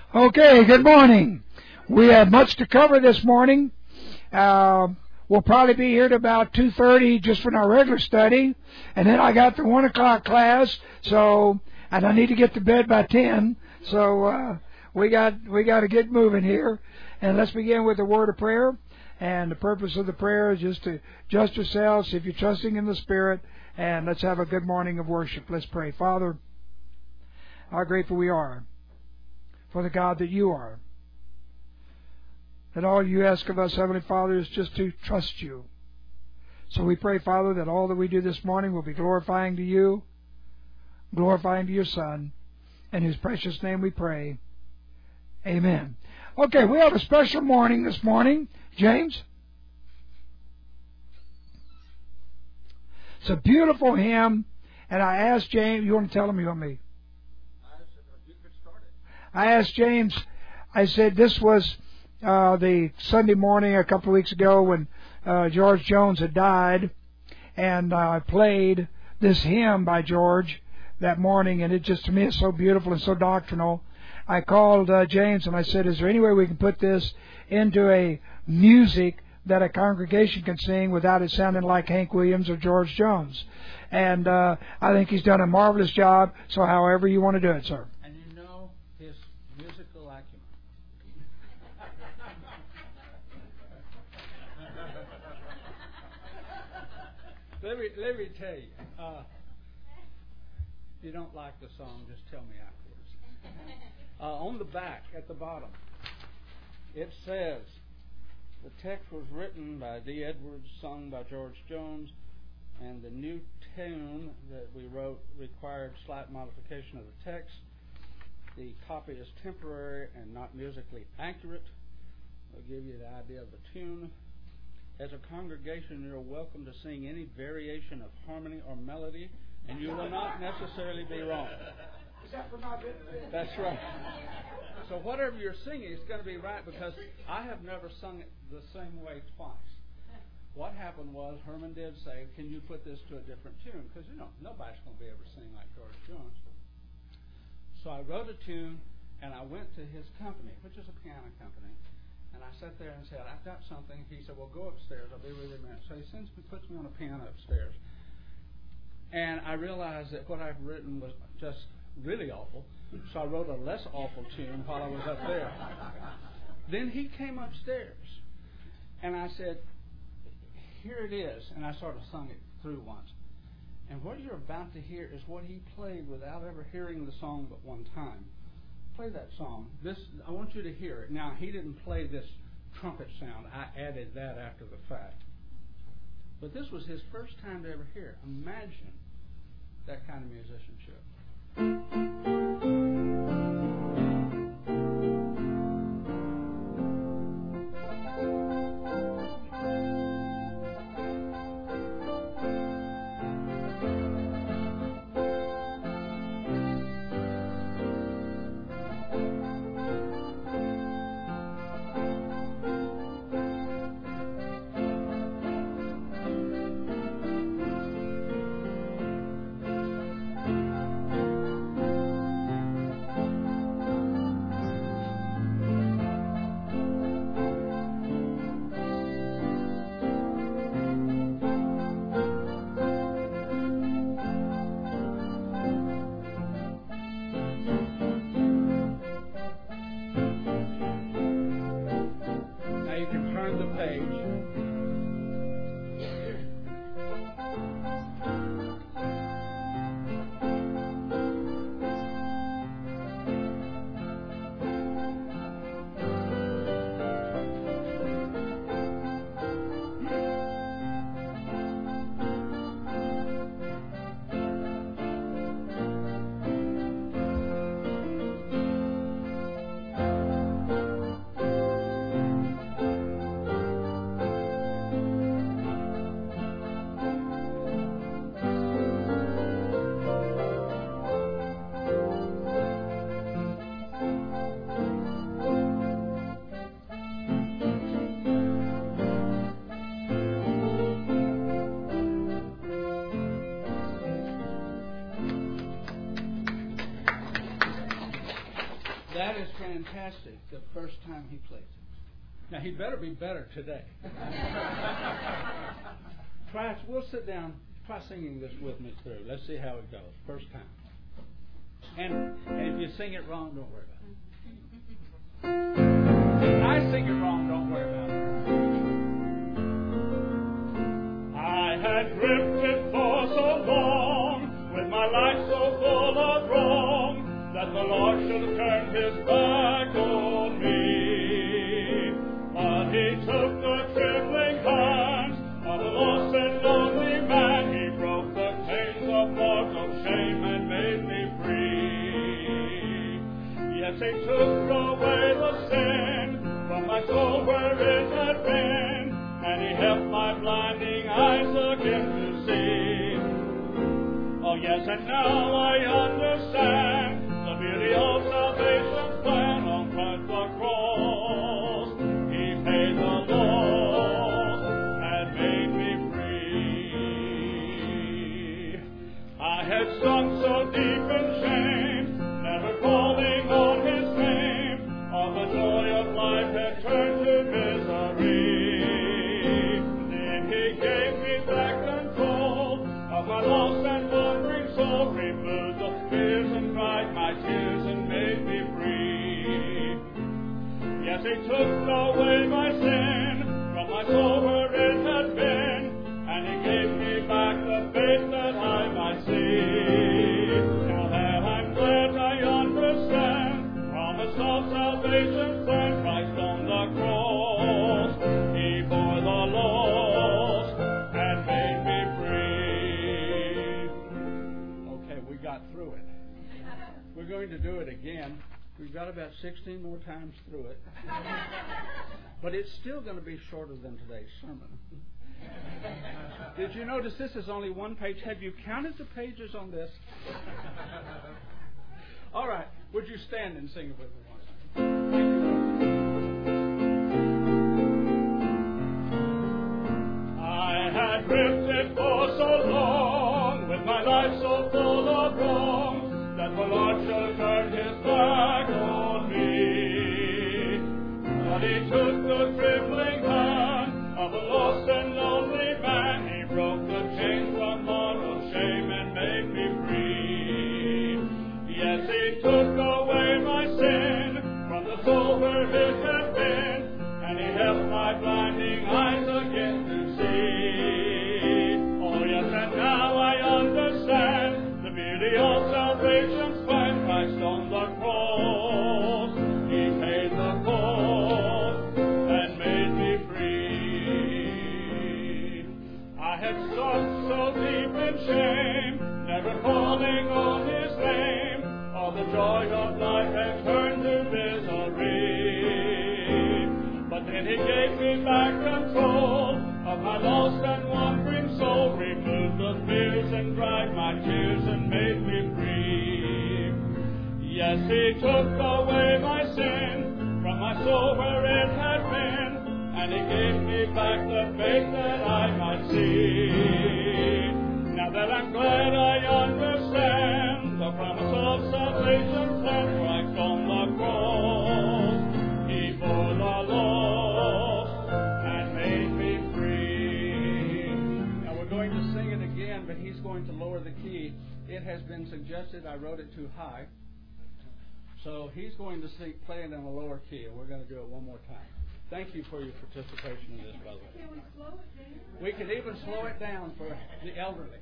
Okay, good morning. We have much to cover this morning. We'll probably be here to about 2:30 just for our regular study, and then I got the 1 o'clock class. And I need to get to bed by 10. So we got to get moving here, and let's begin with a word of prayer. And the purpose of the prayer is just to adjust yourselves if you're trusting in the Spirit, and let's have a good morning of worship. Let's pray. Father, how grateful we are for the God that you are. That all you ask of us, Heavenly Father, is just to trust you. So we pray, Father, that all that we do this morning will be glorifying to you, glorifying to your Son. In His precious name we pray. Amen. Okay, we have a special morning this morning. James? It's a beautiful hymn, and I asked James, you want to tell him, you want me? I asked James, I said this was the Sunday morning a couple of weeks ago when George Jones had died, and I played this hymn by George that morning, and it just to me is so beautiful and so doctrinal. I called James and I said, is there any way we can put this into a music that a congregation can sing without it sounding like Hank Williams or George Jones? And I think he's done a marvelous job, so however you want to do it, sir. And you know his musical acumen. let me tell you, if you don't like the song, just tell me afterwards. On the back, at the bottom, it says, the text was written by D. Edwards, sung by George Jones, and the new tune that we wrote required slight modification of the text. The copy is temporary and not musically accurate. I'll give you the idea of the tune. As a congregation, you're welcome to sing any variation of harmony or melody, and you will not necessarily be wrong. Is that for my benefit? That's right. So whatever you're singing is going to be right, because I have never sung it the same way twice. What happened was Herman did say, can you put this to a different tune? Because, nobody's going to be able to sing like George Jones. So I wrote a tune, and I went to his company, which is a piano company, and I sat there and said, I've got something. He said, well, go upstairs. I'll be with you in a minute. So he puts me on a piano upstairs. And I realized that what I've written was just really awful. So I wrote a less awful tune while I was up there. Then he came upstairs, and I said, here it is. And I sort of sung it through once. And what you're about to hear is what he played without ever hearing the song but one time. Play that song. I want you to hear it. Now, he didn't play this trumpet sound. I added that after the fact. But this was his first time to ever hear it. Imagine that kind of musicianship. fantastic the first time he plays it. Now, he better be better today. We'll sit down, try singing this with me through. Let's see how it goes. First time. And if you sing it wrong, don't worry about it. If I sing it wrong, don't worry about it. I had drifted for so long, with my life so full of wrong, that the Lord should have turned his back on me. But he took the trembling hands of a lost and lonely man. He broke the chains of mortal shame and made me free. Yes, he took away the sin from my soul where it had been, and he helped my blinding eyes again to see. Oh yes, and now I understand the beauty of salvation's plan on Christ the cross. He paid the loss and made me free. I had sunk so deep in shame, never calling on his name. All the joy of life had turned to misery. Then he gave me back control of my lost and wandering soul, removed the fears and dried my tears and made me free. Yes, he took away my sin from my soul where it had been, and he gave me back the faith that I might see. Now that I'm glad I understand, promise of salvation, plan Christ on the cross. He bore the loss and made me free. Okay, we got through it. We're going to do it again. We've got about 16 more times through it. But it's still going to be shorter than today's sermon. Did you notice this is only one page? Have you counted the pages on this? All right. Would you stand and sing it with me once? I had drifted for so long, with my life so full of wrong, that the Lord should turn his back on me. But he took the trembling hand of a lost and lonely man. He broke the chains of mortal shame and made me free. Yes, he took away my sin from the soul where it had been, and he helped my blinding eyes again to see. Oh yes, and now I understand the beauty of salvation's plan, Christ on the cross. He paid the cost and made me free. I had sunk so deep in shame, never calling on his name. All the joy of life had turned to misery. But then he gave me back control of my lost and wandering soul, removed the fears and dried my tears and made me free. Yes, he took away my sin from my soul where it had been, and he gave me back the faith that I might see. Now that I'm glad I understand the promise of salvation, plan Christ on the cross. He bore the loss and made me free. Now we're going to sing it again, but he's going to lower the key. It has been suggested I wrote it too high. So he's going to play it in a lower key, and we're going to do it one more time. Thank you for your participation in this, by the way. Can we slow it down? We can even slow it down for the elderly.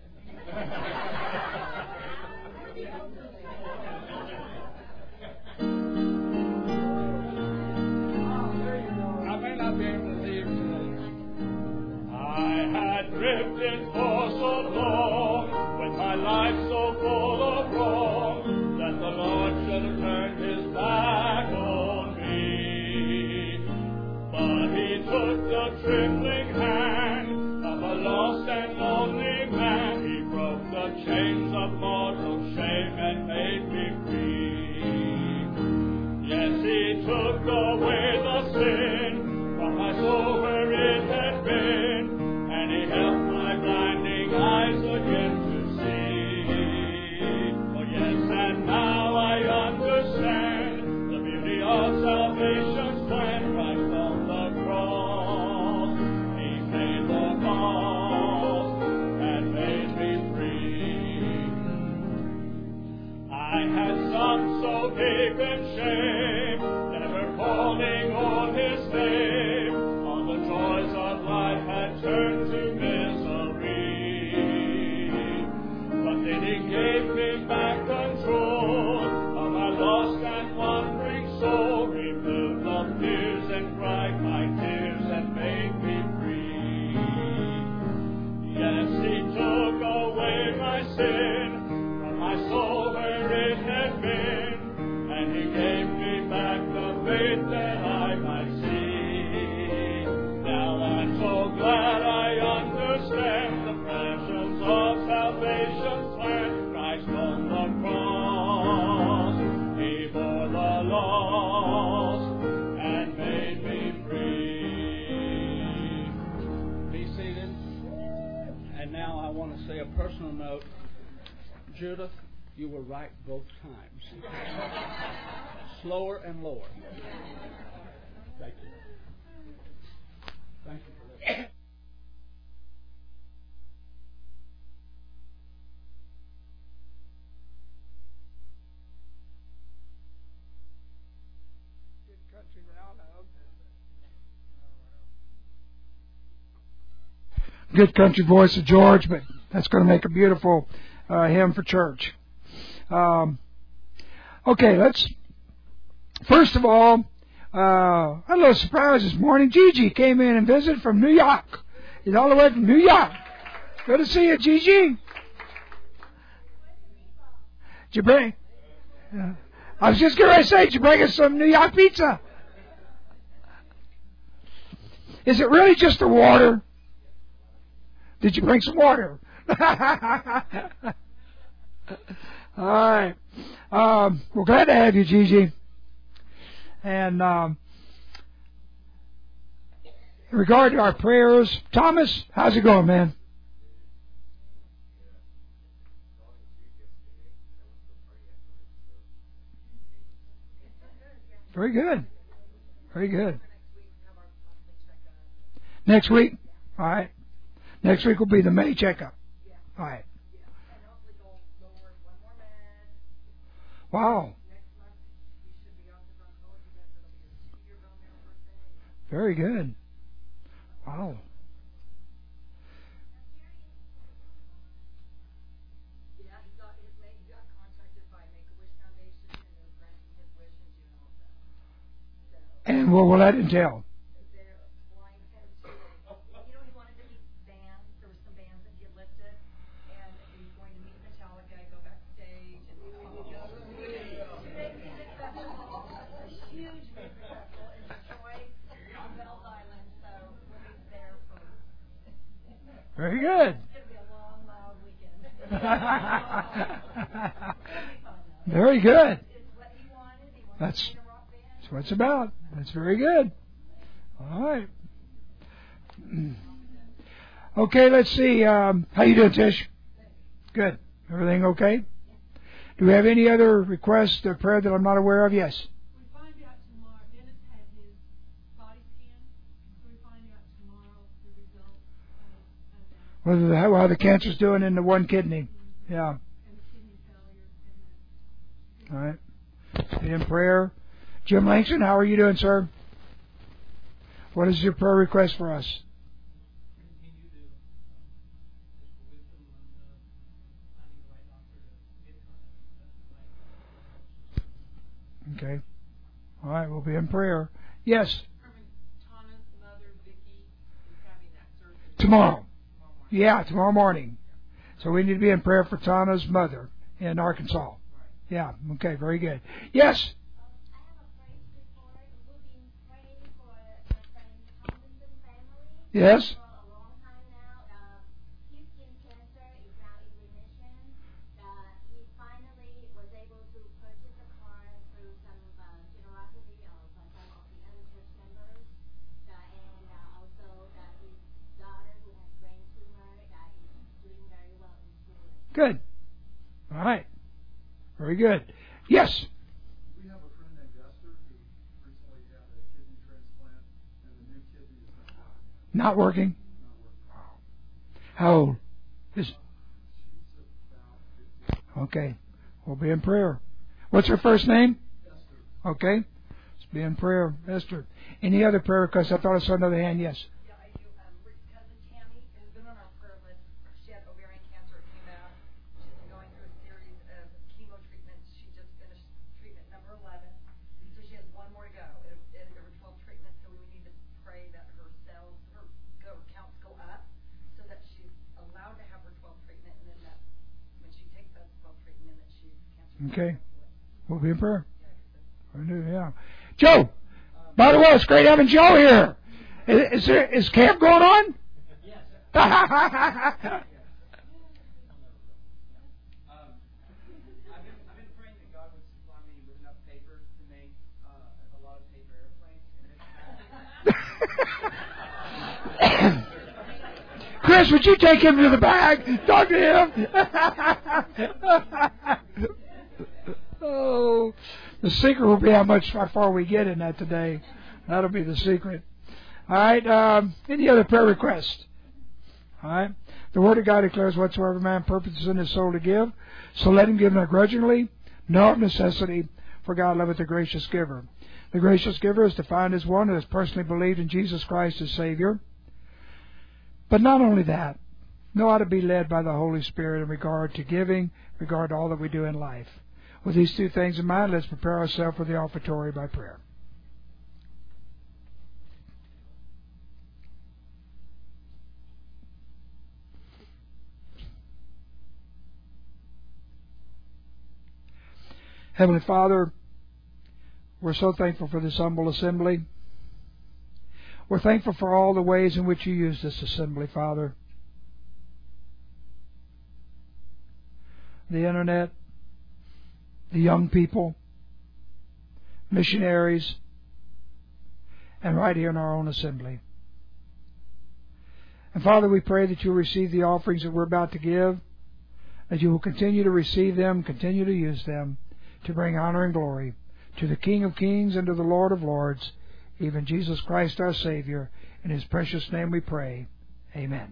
I may not be able to leave today. I had drifted for so long, with my life so full of wrong, that the Lord should have turned his back on me. But he took the trembling hand of a lost and lonely man. He broke the chains of mortal shame and made me free. Yes, he took away the sin from my soul where it had been, and he helped my blinding eyes again to see. Oh yes, and now I understand the beauty of and dried my tears and made me free. Yes, He took away my sin from my soul where it had been, and He gave me back the faith that I might see. Now I'm so glad I understand the precious of salvation's plan. Christ on the cross, He bore the loss and made me free. Be seated. And now I want to say a personal note. Judith, you were right both times. Slower and lower. Thank you. Thank you for that. Good country that I know. Good country voice of George, but that's going to make a beautiful hymn for church. Okay, let's. First of all, I had a little surprise this morning. Gigi came in and visited from New York. He's all the way from New York. Good to see you, Gigi. Did you bring? I was just going to say, did you bring us some New York pizza? Is it really just the water? Did you bring some water? All right. We're glad to have you, Gigi. And in regard to our prayers, Thomas, how's it going, man? Very good. Very good. Next week? All right. Next week will be the May checkup. All right. Wow. Very good. Wow. And what will that entail? Very good. Very good. That's what it's about. That's very good. All right. Okay, let's see. How you doing, Tish? Good. Everything okay? Do we have any other requests or prayer that I'm not aware of? Yes. How the cancer's doing in the one kidney. Yeah. All right. Be in prayer. Jim Langston, how are you doing, sir? What is your prayer request for us? Okay. All right, we'll be in prayer. Yes. Tomorrow. Yeah, tomorrow morning. So we need to be in prayer for Tana's mother in Arkansas. Yeah, okay, very good. Yes? I have a praise report. We've been praying for my friend Tomlinson family Yes? for a long time now. His skin cancer is now in remission. He finally was able to purchase a car through some generosity of some of the other church members. And also that his daughter, who has brain tumor, is doing very well in school. Good. All right. Very good. Yes? We have a friend named Esther who recently had a kidney transplant, and the new kidney is not working. Not working? Not working. How old? Is She's about 50. Okay. We'll be in prayer. What's her first name? Esther. Okay. Let's be in prayer. Esther. Any other prayer requests? I thought I saw another hand. Yes. Yeah, I do. Cousin Tammy has been on our prayer list. She had ovarian cancer. It came out. She's been going through a series of chemo treatments. She just finished treatment number 11. So she has one more to go. There were 12 treatments. So we Okay. We'll be in prayer. Yeah. Joe, by the way, it's great having Joe here. Is camp going on? Yes. I've been praying that God would supply me with enough paper to make a lot of paper airplanes. Chris, would you take him to the bag? Talk to him. Oh, the secret will be how far we get in that today. That'll be the secret. All right. Any other prayer requests? All right. The Word of God declares, whatsoever man purposes in his soul to give, so let him give not grudgingly, nor of necessity, for God loveth the gracious giver. The gracious giver is defined as one who has personally believed in Jesus Christ as Savior. But not only that, know how to be led by the Holy Spirit in regard to giving, in regard to all that we do in life. With these two things in mind, let's prepare ourselves for the offertory by prayer. Heavenly Father, we're so thankful for this humble assembly. We're thankful for all the ways in which you use this assembly, Father. The internet, the young people, missionaries, and right here in our own assembly. And Father, we pray that you'll receive the offerings that we're about to give, that you will continue to receive them, continue to use them to bring honor and glory to the King of Kings and to the Lord of Lords, even Jesus Christ our Savior. In His precious name we pray. Amen.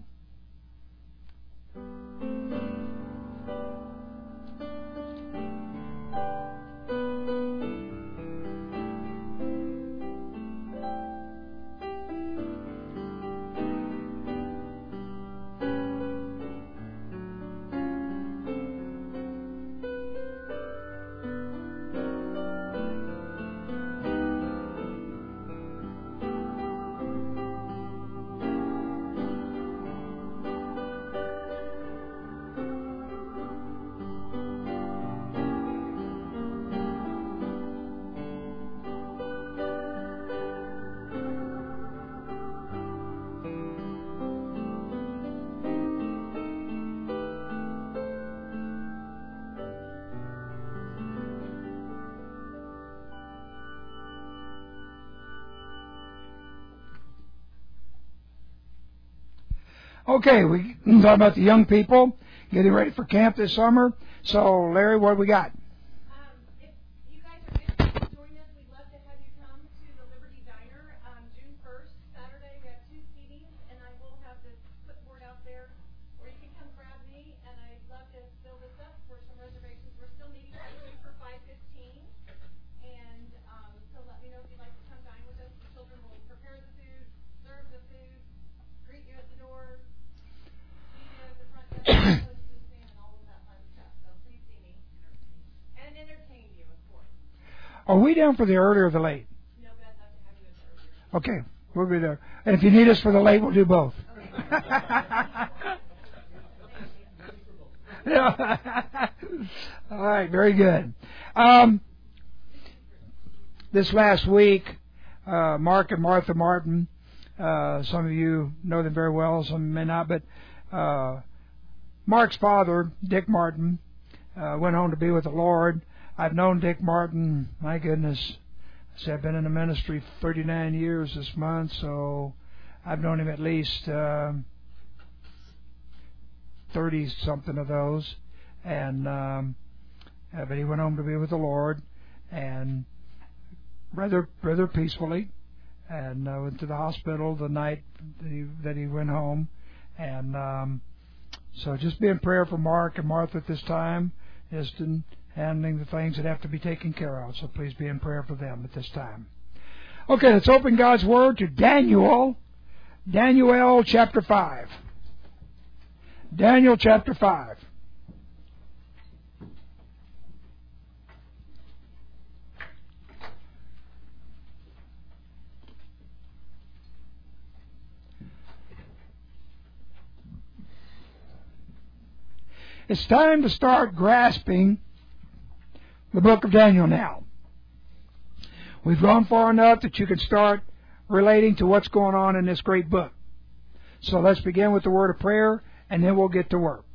Okay, we talk about the young people getting ready for camp this summer. So, Larry, what do we got? If you guys are interested in joining us, we'd love to have you come to the Liberty Diner on June 1st, Saturday. We have 2 seatings, and I will have this clipboard out there where you can come grab me, and I'd love to fill this up for some reservations. We're still meeting for 5:15, and so let me know if you'd like to come dine with us. The children will prepare the food, serve the food, greet you at the door, meet you at the front desk. Are we down for the early or the late? No, but I'd love to have you at the early. Okay, we'll be there. And if you need us for the late, we'll do both. Yeah. All right, very good. This last week, Mark and Martha Martin, some of you know them very well, some may not, but Mark's father, Dick Martin, went home to be with the Lord. I've known Dick Martin, my goodness, I've been in the ministry 39 years this month, so I've known him at least 30-something of those. And but he went home to be with the Lord, and rather peacefully, and went to the hospital the night that he went home. And so just be in prayer for Mark and Martha at this time, just in handling the things that have to be taken care of. So please be in prayer for them at this time. Okay, let's open God's Word to Daniel chapter 5. Daniel chapter 5. It's time to start grasping the book of Daniel now. We've gone far enough that you can start relating to what's going on in this great book. So let's begin with the word of prayer, and then we'll get to work.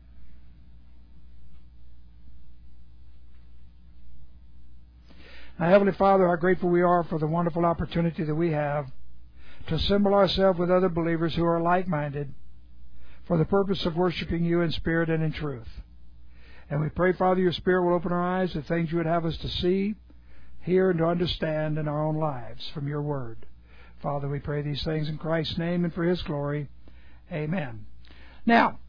Now, Heavenly Father, how grateful we are for the wonderful opportunity that we have to assemble ourselves with other believers who are like-minded for the purpose of worshiping you in spirit and in truth. And we pray, Father, your Spirit will open our eyes to things you would have us to see, hear, and to understand in our own lives from your word. Father, we pray these things in Christ's name and for his glory. Amen. Now,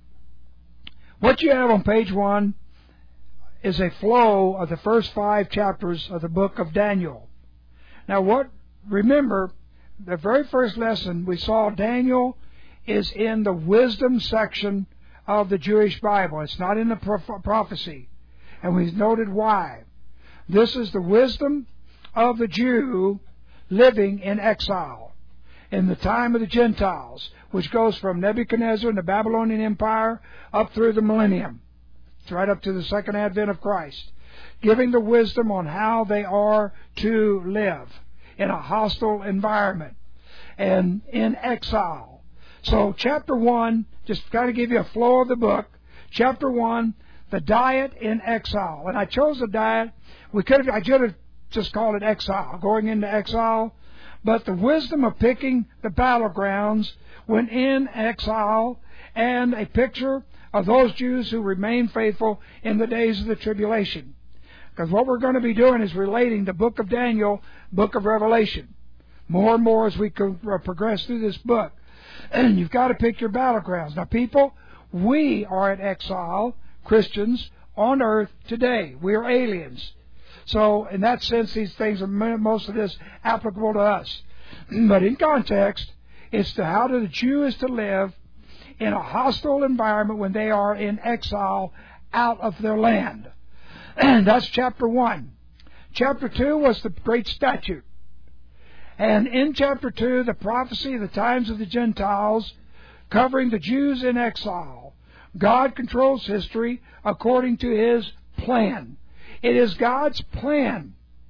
what you have on page 1 is a flow of the first 5 chapters of the book of Daniel. Now, remember, the very first lesson we saw Daniel is in the wisdom section of the Jewish Bible. It's not in the prophecy. And we noted why. This is the wisdom of the Jew living in exile in the time of the Gentiles, which goes from Nebuchadnezzar and the Babylonian Empire up through the millennium. It's right up to the second advent of Christ, giving the wisdom on how they are to live in a hostile environment and in exile. So chapter 1, just got to give you a flow of the book. Chapter 1, the diet in exile. And I chose the diet. I should have just called it exile, going into exile. But the wisdom of picking the battlegrounds when in exile, and a picture of those Jews who remain faithful in the days of the tribulation. Because what we're going to be doing is relating the book of Daniel, book of Revelation, more and more as we progress through this book. And you've got to pick your battlegrounds. Now, people, we are in exile, Christians, on earth today. We are aliens. So, in that sense, these things are most of this applicable to us. But in context, it's to how the Jew is to live in a hostile environment when they are in exile out of their land. And that's chapter 1. Chapter 2 was the great statute. And in chapter 2, the prophecy of the times of the Gentiles, covering the Jews in exile. God controls history according to his plan. It is God's plan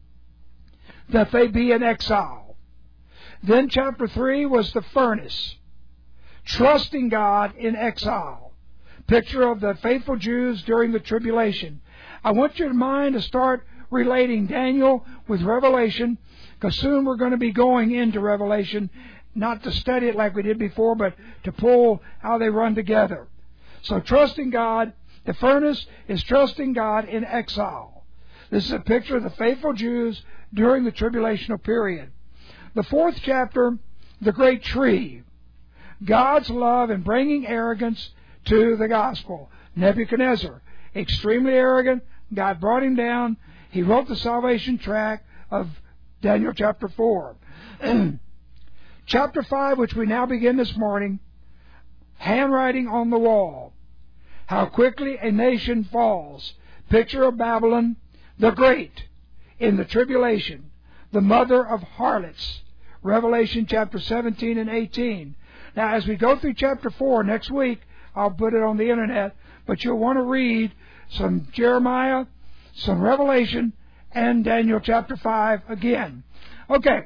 that they be in exile. Then chapter 3 was the furnace. Trusting God in exile. Picture of the faithful Jews during the tribulation. I want your mind to start relating Daniel with Revelation, because soon we're going to be going into Revelation, not to study it like we did before, but to pull how they run together. So trusting God, the furnace is trusting God in exile. This is a picture of the faithful Jews during the tribulational period. The 4th chapter, the great tree. God's love in bringing arrogance to the gospel. Nebuchadnezzar, extremely arrogant. God brought him down. He wrote the salvation tract of Daniel chapter 4. Chapter 5, which we now begin this morning, handwriting on the wall. How quickly a nation falls. Picture of Babylon the Great in the tribulation, the mother of harlots. Revelation chapter 17 and 18. Now, as we go through chapter 4 next week, I'll put it on the internet, but you'll want to read some Jeremiah, some Revelation, and Daniel chapter 5 again. Okay.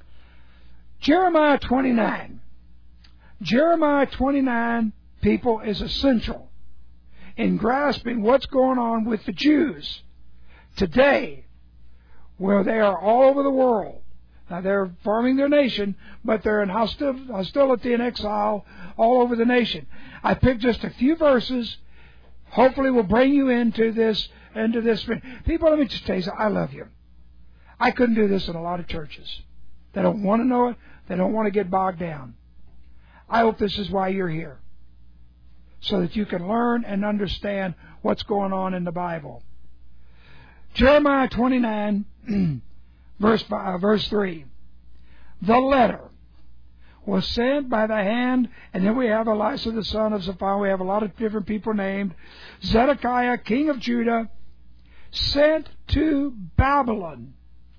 Jeremiah 29. Jeremiah 29, people, is essential in grasping what's going on with the Jews today, where they are all over the world. Now, they're forming their nation, but they're in hostility and exile all over the nation. I picked just a few verses. Hopefully will bring you into this. People, let me just tell you something. I love you. I couldn't do this in a lot of churches. They don't want to know it. They don't want to get bogged down. I hope this is why you're here, so that you can learn and understand what's going on in the Bible. Jeremiah 29, verse 3. The letter was sent by the hand, and then we have Elisha the son of Shaphan. We have a lot of different people named. Zedekiah, king of Judah, sent to Babylon,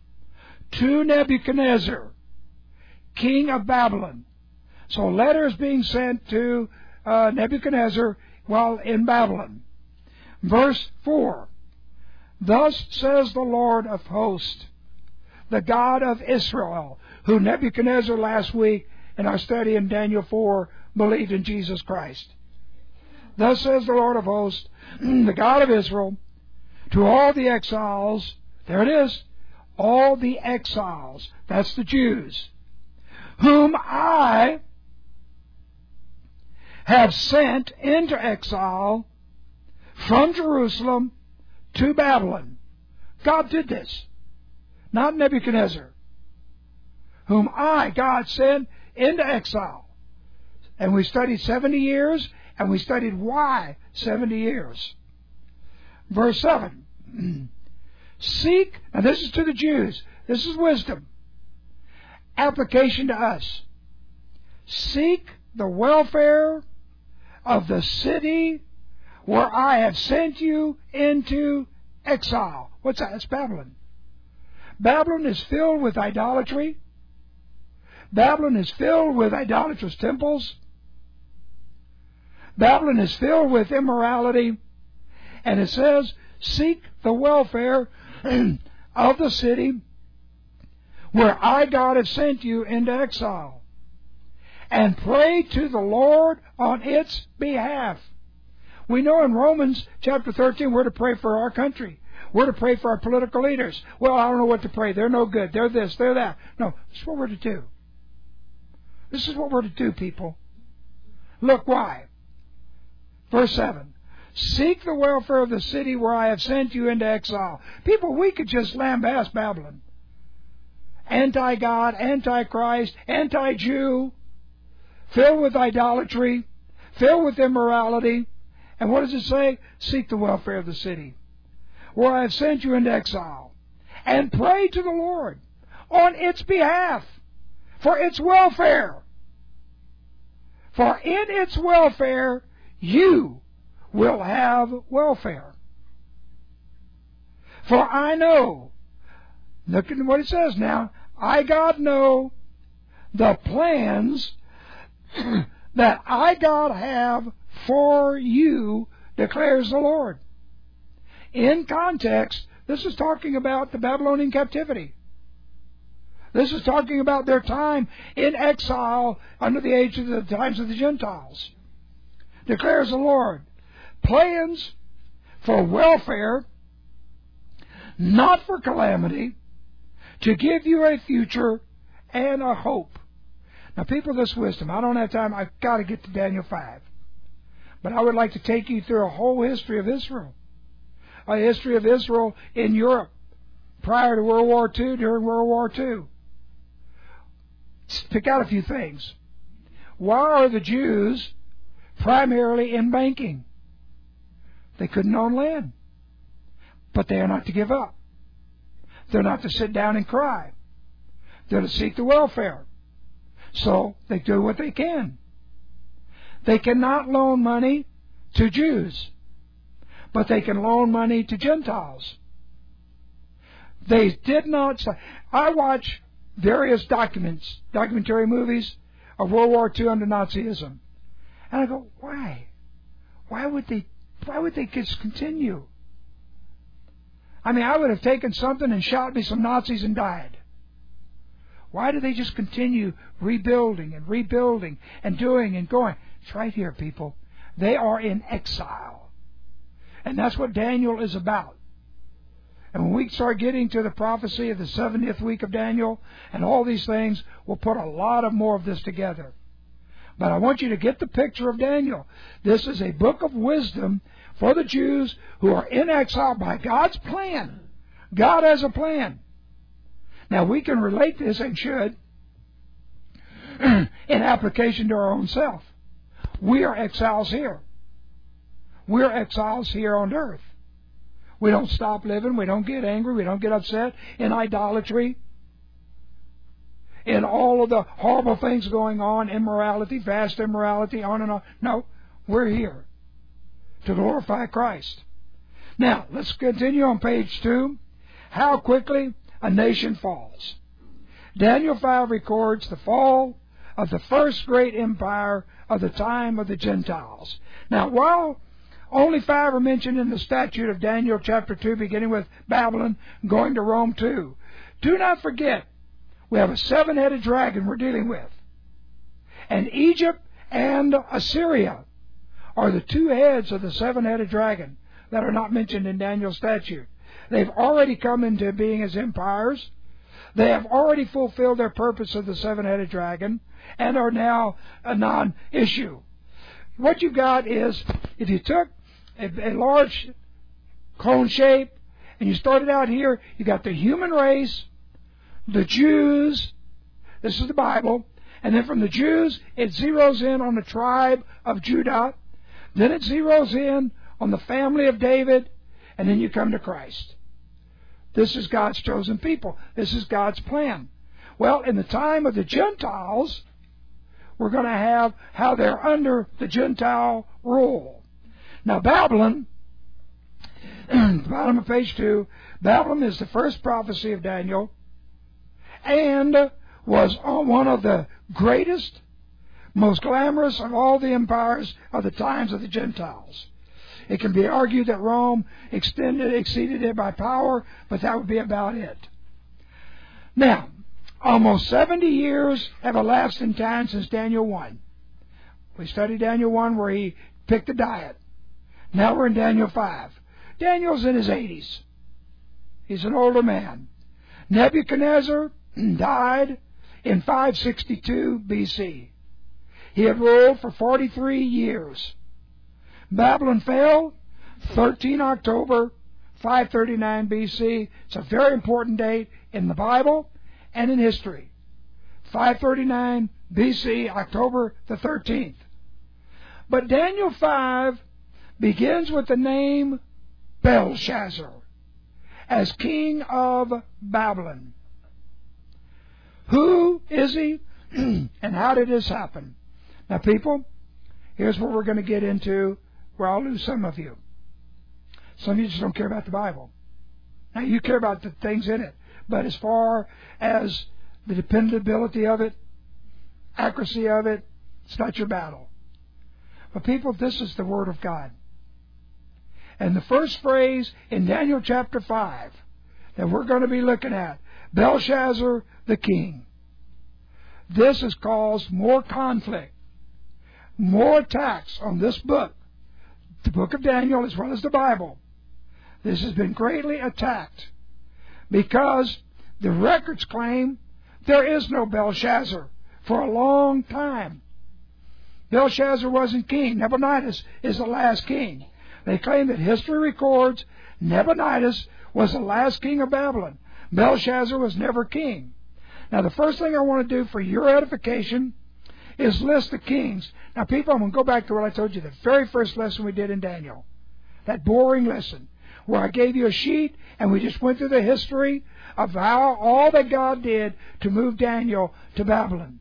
to Nebuchadnezzar, king of Babylon. So letters being sent to Nebuchadnezzar while in Babylon. Verse 4. Thus says the Lord of hosts, the God of Israel, who Nebuchadnezzar last week in our study in Daniel 4 believed in Jesus Christ. Thus says the Lord of hosts, the God of Israel, to all the exiles, there it is, all the exiles, that's the Jews, whom I have sent into exile from Jerusalem to Babylon. God did this, not Nebuchadnezzar. Whom I, God, sent into exile. And we studied 70 years, and we studied why 70 years. Verse 7. Seek, and this is to the Jews, this is wisdom. Application to us. Seek the welfare of the city where I have sent you into exile. What's that? It's Babylon. Babylon is filled with idolatry. Babylon is filled with idolatrous temples. Babylon is filled with immorality. And it says, seek the welfare of the city where I, God, have sent you into exile. And pray to the Lord on its behalf. We know in Romans chapter 13 we're to pray for our country. We're to pray for our political leaders. Well, I don't know what to pray. They're no good. They're this, they're that. No, this is what we're to do. This is what we're to do, people. Look why. Verse 7. Seek the welfare of the city where I have sent you into exile. People, we could just lambaste Babylon. Anti-God, anti-Christ, anti-Jew, filled with idolatry, filled with immorality. And what does it say? Seek the welfare of the city where I have sent you into exile. And pray to the Lord on its behalf for its welfare. For in its welfare you will have welfare. For I know, look at what it says now, I, God, know the plans that I, God, have for you, declares the Lord. In context, this is talking about the Babylonian captivity. This is talking about their time in exile under the age of the times of the Gentiles. Declares the Lord. Plans for welfare, not for calamity, to give you a future and a hope. Now, people, this wisdom, I don't have time. I've got to get to Daniel 5. But I would like to take you through a whole history of Israel. A history of Israel in Europe prior to World War II, during World War II. Pick out a few things. Why are the Jews primarily in banking? They couldn't own land. But they are not to give up. They're not to sit down and cry. They're to seek the welfare. So they do what they can. They cannot loan money to Jews, but they can loan money to Gentiles. They did not say. I watch various documentary movies of World War II under Nazism, and I go, why? Why would they just continue? I mean, I would have taken something and shot me some Nazis and died. Why do they just continue rebuilding and rebuilding and doing and going? It's right here, people. They are in exile. And that's what Daniel is about. And when we start getting to the prophecy of the 70th week of Daniel and all these things, we'll put a lot of more of this together. But I want you to get the picture of Daniel. This is a book of wisdom for the Jews who are in exile by God's plan. God has a plan. Now, we can relate this, and should, in application to our own self. We are exiles here. We're exiles here on earth. We don't stop living. We don't get angry. We don't get upset in idolatry, in all of the horrible things going on, immorality, vast immorality, on and on. No, we're here to glorify Christ. Now, let's continue on page 2. How quickly a nation falls. Daniel 5 records the fall of the first great empire of the time of the Gentiles. Now, while Only 5 are mentioned in the statute of Daniel chapter 2, beginning with Babylon, going to Rome 2. Do not forget, we have a 7-headed dragon we're dealing with. And Egypt and Assyria are the 2 heads of the 7-headed dragon that are not mentioned in Daniel's statute. They've already come into being as empires. They have already fulfilled their purpose of the 7-headed dragon and are now a non-issue. What you've got is, if you took a large cone shape and you started out here, you got the human race, the Jews, this is the Bible, and then from the Jews it zeroes in on the tribe of Judah, then it zeroes in on the family of David, and then you come to Christ. This is God's chosen people. This is God's plan. Well, in the time of the Gentiles, we're going to have how they're under the Gentile rule. Now, Babylon, bottom of page 2, Babylon is the first prophecy of Daniel and was one of the greatest, most glamorous of all the empires of the times of the Gentiles. It can be argued that Rome exceeded it by power, but that would be about it. Now, almost 70 years have elapsed in time since Daniel 1. We studied Daniel 1 where he picked a diet. Now we're in Daniel 5. Daniel's in his 80s. He's an older man. Nebuchadnezzar died in 562 BC. He had ruled for 43 years. Babylon fell 13 October 539 BC. It's a very important date in the Bible and in history. 539 BC, October the 13th. But Daniel 5 begins with the name Belshazzar as king of Babylon. Who is he and how did this happen? Now, people, here's what we're going to get into where I'll lose some of you. Some of you just don't care about the Bible. Now, you care about the things in it. But as far as the dependability of it, accuracy of it, it's not your battle. But people, this is the Word of God. And the first phrase in Daniel chapter 5 that we're going to be looking at, Belshazzar the king. This has caused more conflict, more attacks on this book, the book of Daniel as well as the Bible. This has been greatly attacked because the records claim there is no Belshazzar for a long time. Belshazzar wasn't king. Nabonidus is the last king. They claim that history records Nabonidus was the last king of Babylon. Belshazzar was never king. Now, the first thing I want to do for your edification is list the kings. Now, people, I'm going to go back to what I told you, the very first lesson we did in Daniel. That boring lesson where I gave you a sheet and we just went through the history of how all that God did to move Daniel to Babylon.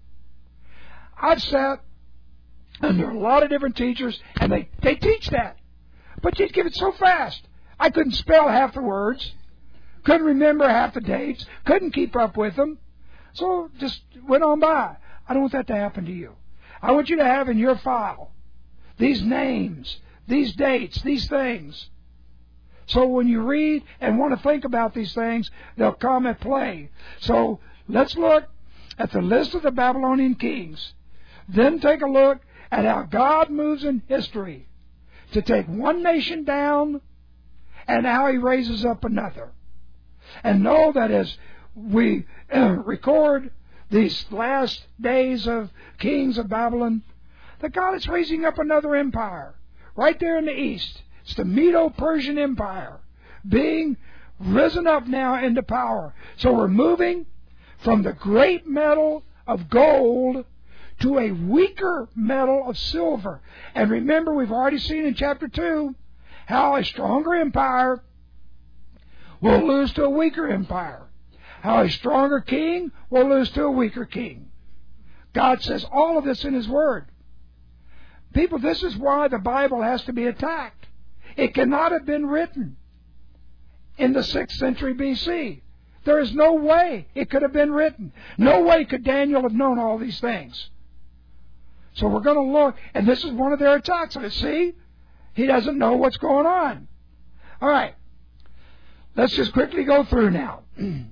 I've sat under a lot of different teachers and they teach that. But you'd give it so fast. I couldn't spell half the words. Couldn't remember half the dates. Couldn't keep up with them. So just went on by. I don't want that to happen to you. I want you to have in your file these names, these dates, these things. So when you read and want to think about these things, they'll come at play. So let's look at the list of the Babylonian kings. Then take a look at how God moves in history to take one nation down and how He raises up another. And know that as we record these last days of kings of Babylon, that God is raising up another empire right there in the east. It's the Medo-Persian Empire being risen up now into power. So we're moving from the great metal of gold to a weaker metal of silver. And remember, we've already seen in chapter 2 how a stronger empire will lose to a weaker empire. How a stronger king will lose to a weaker king. God says all of this in His Word. People, this is why the Bible has to be attacked. It cannot have been written in the 6th century BC. There is no way it could have been written. No way could Daniel have known all these things. So we're going to look, and this is one of their attacks on it. See? He doesn't know what's going on. All right. Let's just quickly go through now.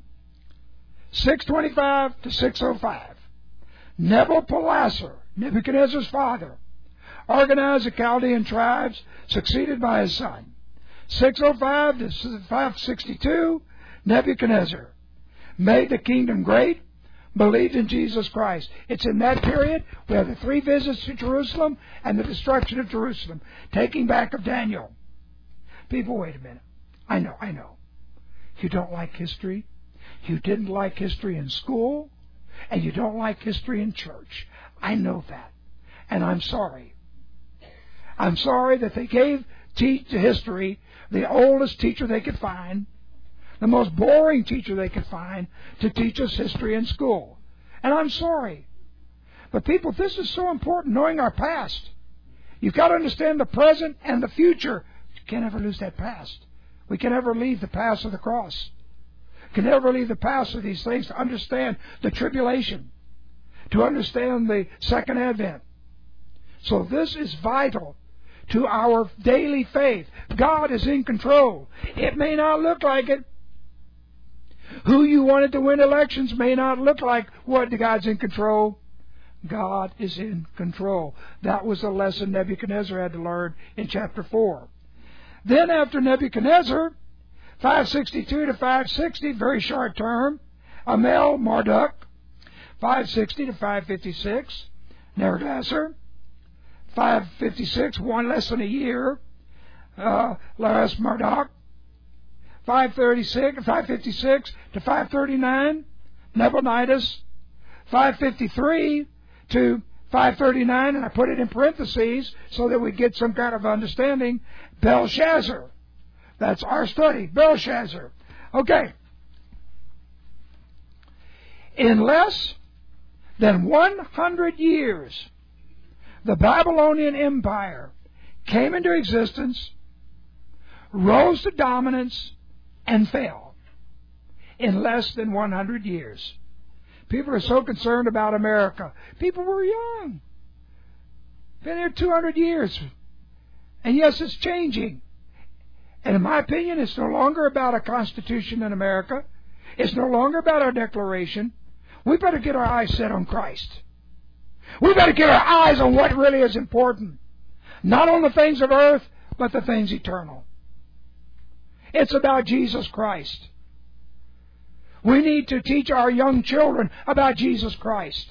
625 to 605. Nebuchadnezzar, Nebuchadnezzar's father, organized the Chaldean tribes, succeeded by his son. 605 to 562, Nebuchadnezzar made the kingdom great, believed in Jesus Christ. It's in that period we have the 3 visits to Jerusalem and the destruction of Jerusalem, taking back of Daniel. People, wait a minute. I know. You don't like history. You didn't like history in school, and you don't like history in church. I know that, and I'm sorry. I'm sorry that they gave history the oldest teacher they could find, the most boring teacher they could find to teach us history in school. And I'm sorry. But people, this is so important, knowing our past. You've got to understand the present and the future. You can't ever lose that past. We can never leave the path of the cross. Can never leave the path of these things to understand the tribulation, to understand the second advent. So this is vital to our daily faith. God is in control. It may not look like it. Who you wanted to win elections may not look like what God's in control. God is in control. That was the lesson Nebuchadnezzar had to learn in chapter 4. Then after Nebuchadnezzar, 562 to 560, very short term, Amel Marduk, 560 to 556, Nebuchadnezzar, 556, one less than a year, Lares Marduk, 556 to 539, Nabonidus, 553 to 539, and I put it in parentheses so that we get some kind of understanding, Belshazzar. That's our study, Belshazzar. Okay. In less than 100 years, the Babylonian Empire came into existence, rose to dominance, and fell. In less than 100 years. People are so concerned about America. People were young. Been here 200 years. And yes, it's changing. And in my opinion, it's no longer about a constitution in America. It's no longer about our declaration. We better get our eyes set on Christ. We better get our eyes on what really is important. Not on the things of earth, but the things eternal. It's about Jesus Christ. We need to teach our young children about Jesus Christ.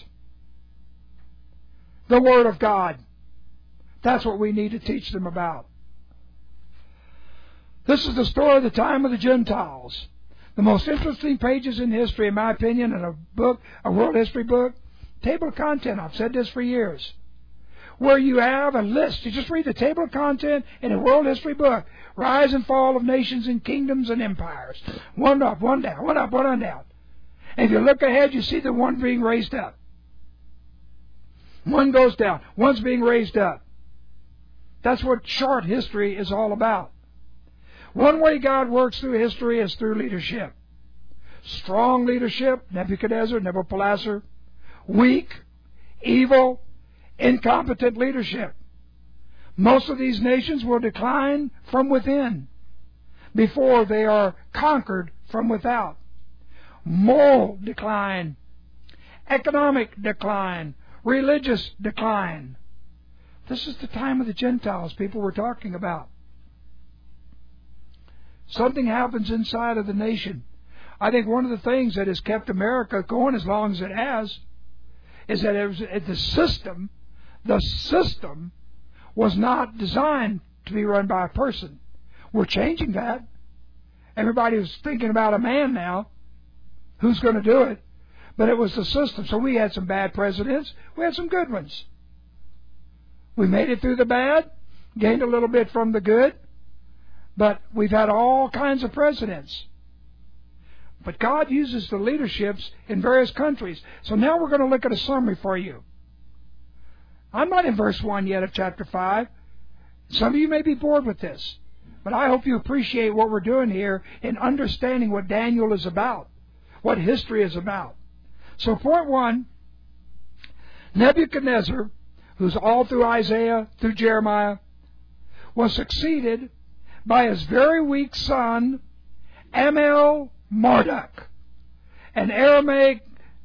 The Word of God. That's what we need to teach them about. This is the story of the time of the Gentiles. The most interesting pages in history, in my opinion, in a book, a world history book, table of content. I've said this for years. Where you have a list. You just read the table of content in a world history book. Rise and fall of nations and kingdoms and empires. One up, one down, one up, one down. And if you look ahead, you see the one being raised up. One goes down. One's being raised up. That's what short history is all about. One way God works through history is through leadership. Strong leadership, Nebuchadnezzar, Nebuchadnezzar. Weak, evil, incompetent leadership. Most of these nations will decline from within before they are conquered from without. Moral decline, economic decline, religious decline. This is the time of the Gentiles people were talking about. Something happens inside of the nation. I think one of the things that has kept America going as long as it has is that the system was not designed to be run by a person. We're changing that. Everybody was thinking about a man now. Who's going to do it? But it was the system. So we had some bad presidents. We had some good ones. We made it through the bad, gained a little bit from the good, but we've had all kinds of presidents. But God uses the leaderships in various countries. So now we're going to look at a summary for you. I'm not in verse 1 yet of chapter 5. Some of you may be bored with this, but I hope you appreciate what we're doing here in understanding what Daniel is about, what history is about. So point 1, Nebuchadnezzar, who's all through Isaiah, through Jeremiah, was succeeded by his very weak son, Amel Marduk. In Aramaic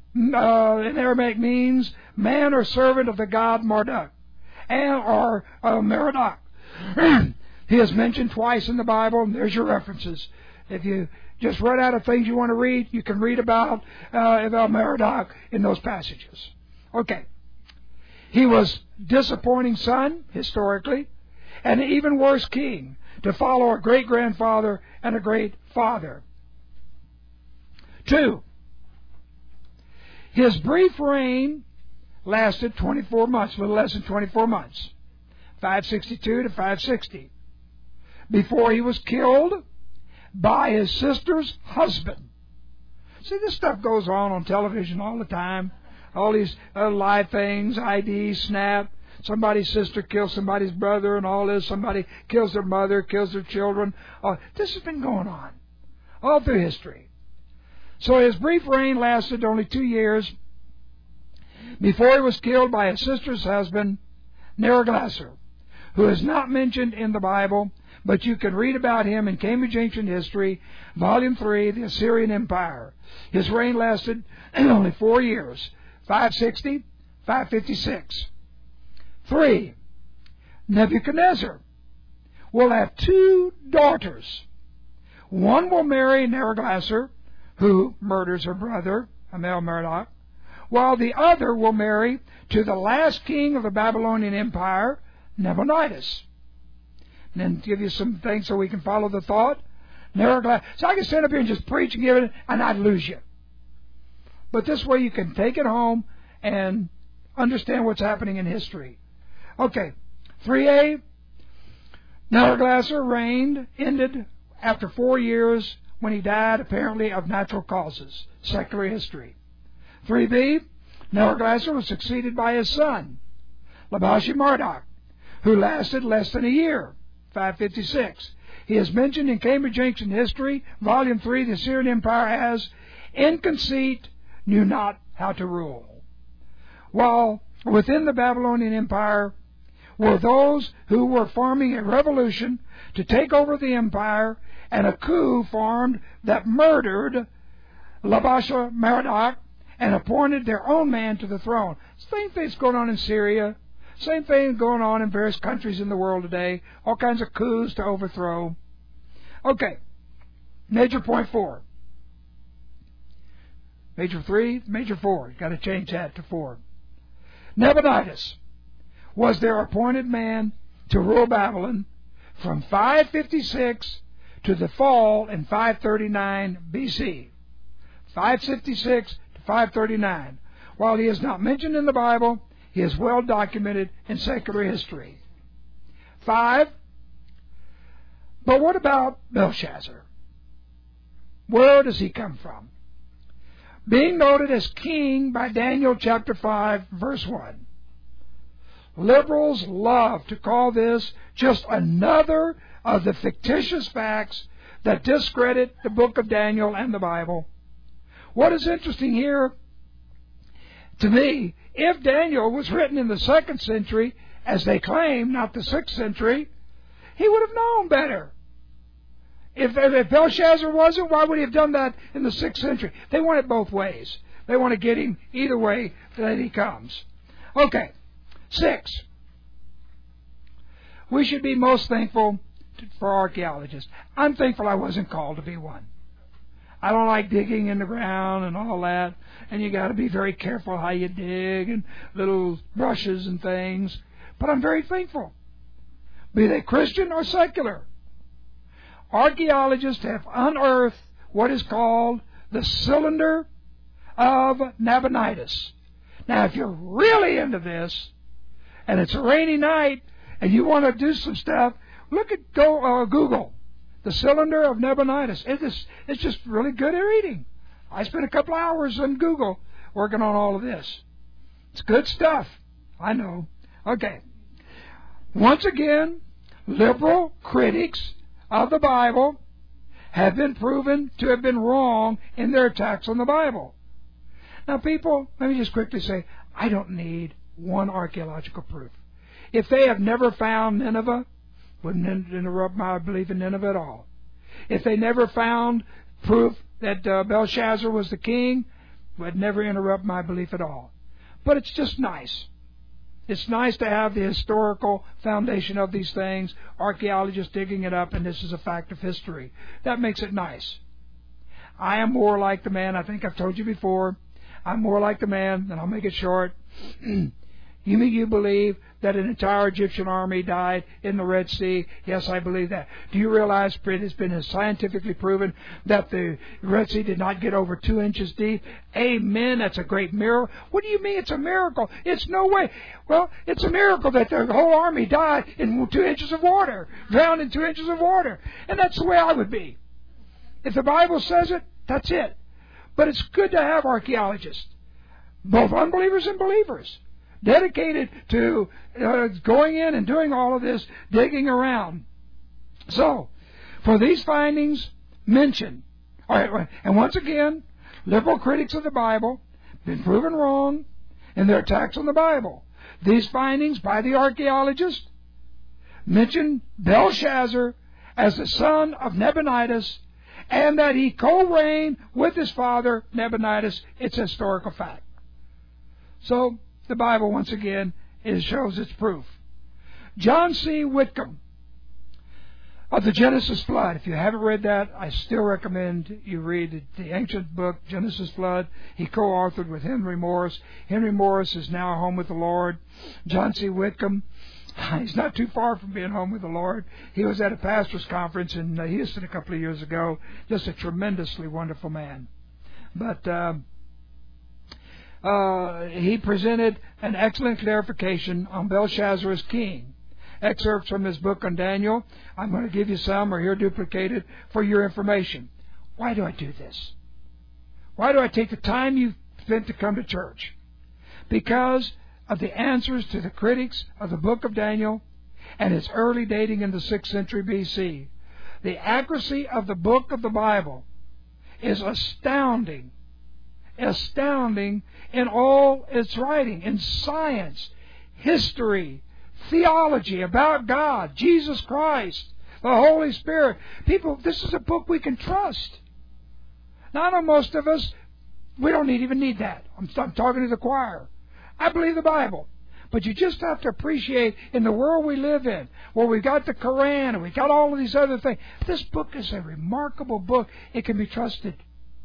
means man or servant of the god Marduk, or Merodach. He is mentioned twice in the Bible, and there's your references. If you just run out of things you want to read, you can read about Merodach in those passages. Okay. He was disappointing son, historically, and an even worse king, to follow a great-grandfather and a great father. 2. His brief reign lasted 24 months, a little less than 24 months, 562 to 560, before he was killed by his sister's husband. See, this stuff goes on television all the time. All these live things, ID, Snap. Somebody's sister kills somebody's brother and all this. Somebody kills their mother, kills their children. This has been going on all through history. So his brief reign lasted only 2 years before he was killed by his sister's husband, Neriglissar, who is not mentioned in the Bible, but you can read about him in Cambridge Ancient History, Volume 3, The Assyrian Empire. His reign lasted only 4 years, 560, 556. 3. Nebuchadnezzar will have 2 daughters. One will marry Neriglissar, who murders her brother, Amel Marduk, while the other will marry to the last king of the Babylonian Empire, Nabonidus. And then give you some things so we can follow the thought. Neriglissar. So I can stand up here and just preach and give it, and I'd lose you. But this way you can take it home and understand what's happening in history. Okay, 3a, Neriglissar ended after 4 years when he died, apparently of natural causes. Secular history. 3b, Neriglissar was succeeded by his son, Labashi-Marduk, who lasted less than a year, 556. He is mentioned in Cambridge Ancient History, Volume 3, The Assyrian Empire, as, in conceit, knew not how to rule. While within the Babylonian Empire were those who were forming a revolution to take over the empire, and a coup formed that murdered Labashi-Marduk and appointed their own man to the throne. Same thing's going on in Syria. Same thing going on in various countries in the world today. All kinds of coups to overthrow. Okay. Major point 4. Major 3, major 4. You've got to change that to 4. Nabonidus was their appointed man to rule Babylon from 556 to the fall in 539 BC. 556 to 539. While he is not mentioned in the Bible, he is well documented in secular history. 5. But what about Belshazzar? Where does he come from? Being noted as king by Daniel chapter 5, verse 1. Liberals love to call this just another of the fictitious facts that discredit the book of Daniel and the Bible. What is interesting here, to me, if Daniel was written in the 2nd century, as they claim, not the 6th century, he would have known better. If Belshazzar wasn't, why would he have done that in the 6th century? They want it both ways. They want to get him either way that he comes. Okay, 6. We should be most thankful for archaeologists. I'm thankful I wasn't called to be one. I don't like digging in the ground and all that, and you got to be very careful how you dig and little brushes and things. But I'm very thankful, be they Christian or secular. Archaeologists have unearthed what is called the Cylinder of Nabonidus. Now, if you're really into this, and it's a rainy night, and you want to do some stuff, Google the Cylinder of Nabonidus. It's just really good reading. I spent a couple hours on Google working on all of this. It's good stuff. I know. Okay. Once again, liberal critics of the Bible have been proven to have been wrong in their attacks on the Bible. Now, people, let me just quickly say, I don't need one archaeological proof. If they have never found Nineveh, Wouldn't interrupt my belief in Nineveh at all. If they never found proof that Belshazzar was the king, would never interrupt my belief at all. But it's just nice. It's nice to have the historical foundation of these things, archaeologists digging it up, and this is a fact of history. That makes it nice. I am more like the man, I think I've told you before, I'm more like the man, and I'll make it short. You believe that an entire Egyptian army died in the Red Sea? Yes, I believe that. Do you realize it has been scientifically proven that the Red Sea did not get over 2 inches deep? Amen. That's a great miracle. What do you mean it's a miracle? It's no way. Well, it's a miracle that the whole army died in 2 inches of water, drowned in 2 inches of water. And that's the way I would be. If the Bible says it, that's it. But it's good to have archaeologists, both unbelievers and believers, dedicated to going in and doing all of this, digging around. So, for these findings mentioned, all right, and once again, liberal critics of the Bible been proven wrong in their attacks on the Bible. These findings by the archaeologists mention Belshazzar as the son of Nabonidus, and that he co-reigned with his father Nabonidus. It's a historical fact. So, the Bible, once again, shows its proof. John C. Whitcomb of the Genesis Flood. If you haven't read that, I still recommend you read the ancient book, Genesis Flood. He co-authored with Henry Morris. Henry Morris is now home with the Lord. John C. Whitcomb, he's not too far from being home with the Lord. He was at a pastor's conference in Houston a couple of years ago. Just a tremendously wonderful man. But he presented an excellent clarification on Belshazzar as king. Excerpts from his book on Daniel. I'm going to give you some, or here duplicated, for your information. Why do I do this? Why do I take the time you spent to come to church? Because of the answers to the critics of the book of Daniel and its early dating in the 6th century BC. The accuracy of the book of the Bible is astounding in all its writing, in science, history, theology, about God, Jesus Christ, the Holy Spirit. People, this is a book we can trust. Now, I know most of us, we don't even need that. I'm talking to the choir. I believe the Bible. But you just have to appreciate in the world we live in, where we've got the Quran and we've got all of these other things. This book is a remarkable book. It can be trusted.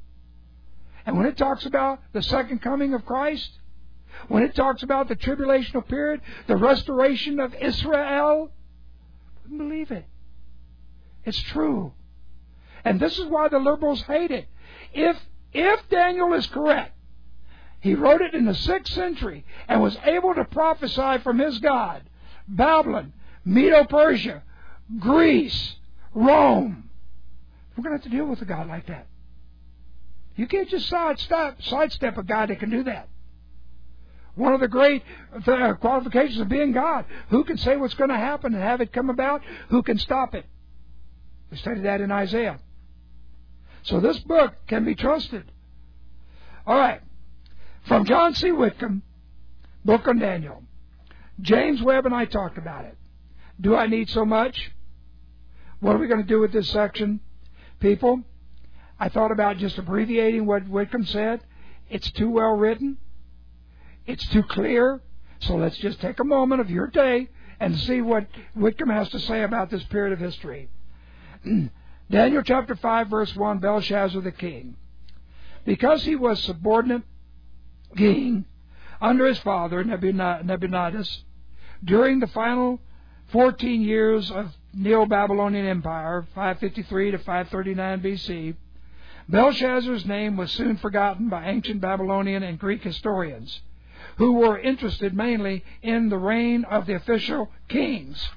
And when it talks about the second coming of Christ, when it talks about the tribulational period, the restoration of Israel, believe it. It's true. And this is why the liberals hate it. If Daniel is correct, he wrote it in the 6th century and was able to prophesy from his God, Babylon, Medo-Persia, Greece, Rome. We're going to have to deal with a God like that. You can't just sidestep a God that can do that. One of the great qualifications of being God. Who can say what's going to happen and have it come about? Who can stop it? We studied that in Isaiah. So this book can be trusted. All right. From John C. Whitcomb, book on Daniel. James Webb and I talked about it. Do I need so much? What are we going to do with this section? People, I thought about just abbreviating what Whitcomb said. It's too well written. It's too clear. So let's just take a moment of your day and see what Whitcomb has to say about this period of history. Daniel chapter 5, verse 1, Belshazzar the king. Because he was subordinate king under his father, Nabonidus, during the final 14 years of Neo-Babylonian Empire, 553 to 539 BC, Belshazzar's name was soon forgotten by ancient Babylonian and Greek historians, who were interested mainly in the reign of the official kings.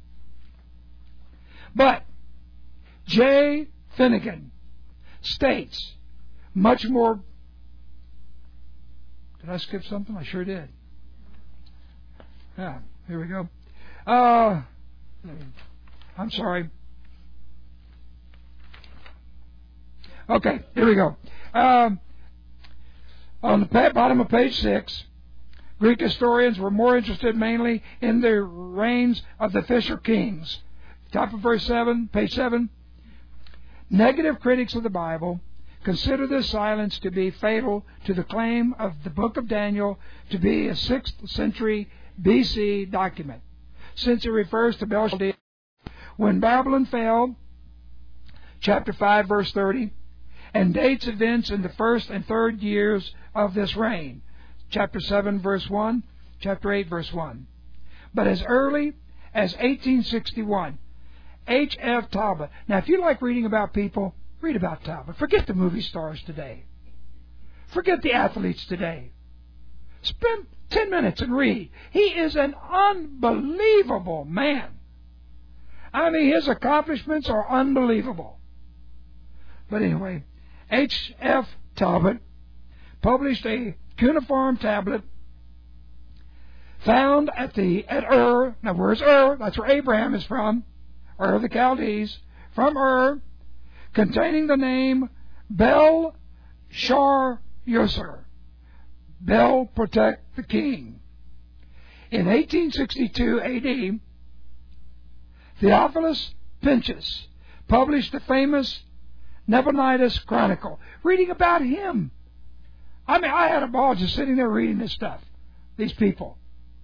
But J. Finnegan states much more. Did I skip something? I sure did. Yeah, here we go. I'm sorry. Okay, here we go. On the bottom of page 6, Greek historians were more interested mainly in the reigns of the official kings. top of verse 7, page 7. Negative critics of the Bible consider this silence to be fatal to the claim of the book of Daniel to be a 6th century BC document, since it refers to Belshazzar. When Babylon fell, chapter 5, verse 30, and dates events in the 1st and 3rd years of this reign, chapter 7, verse 1, chapter 8, verse 1. But as early as 1861, H.F. Talbot. Now, if you like reading about people, read about Talbot. Forget the movie stars today. Forget the athletes today. Spend 10 minutes and read. He is an unbelievable man. I mean, his accomplishments are unbelievable. But anyway, H.F. Talbot published a cuneiform tablet found at Ur. Now, where's Ur? That's where Abraham is from. Ur of the Chaldees. From Ur, containing the name Belshazzar. Bel, protect the king. In 1862 A.D., Theophilus Pinchas published the famous Nabonidus Chronicle, reading about him. I mean, I had a ball just sitting there reading this stuff, these people.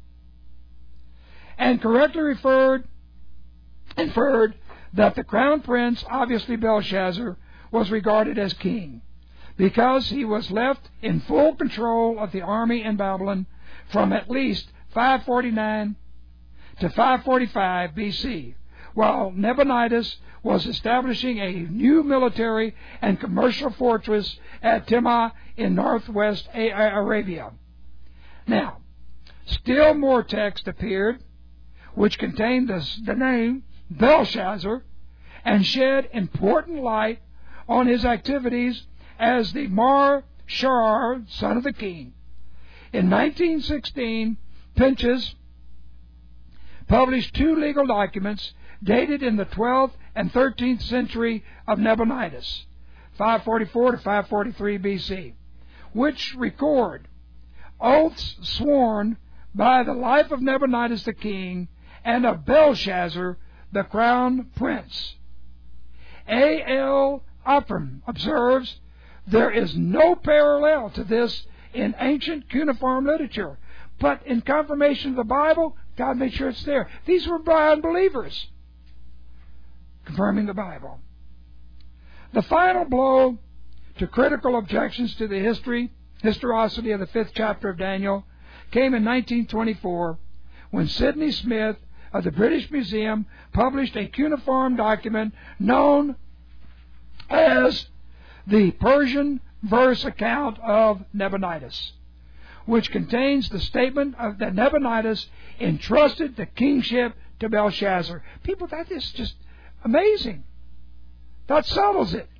And correctly inferred that the crown prince, obviously Belshazzar, was regarded as king, because he was left in full control of the army in Babylon from at least 549 to 545 BC, while Nabonidus was establishing a new military and commercial fortress at Timah in northwest Arabia. Now, still more text appeared, which contained the name Belshazzar, and shed important light on his activities as the Mar-Shar, son of the king. In 1916, Pinchas published 2 legal documents dated in the 12th and 13th century of Nabonidus, 544 to 543 BC, which record oaths sworn by the life of Nabonidus the king and of Belshazzar the crown prince. A.L. Upham observes, there is no parallel to this in ancient cuneiform literature, but in confirmation of the Bible, God made sure it's there. These were by unbelievers, confirming the Bible. The final blow to critical objections to the historicity of the 5th chapter of Daniel came in 1924, when Sidney Smith of the British Museum published a cuneiform document known as the Persian verse account of Nabonidus, which contains the statement that Nabonidus entrusted the kingship to Belshazzar. People, that is just amazing. That settles it.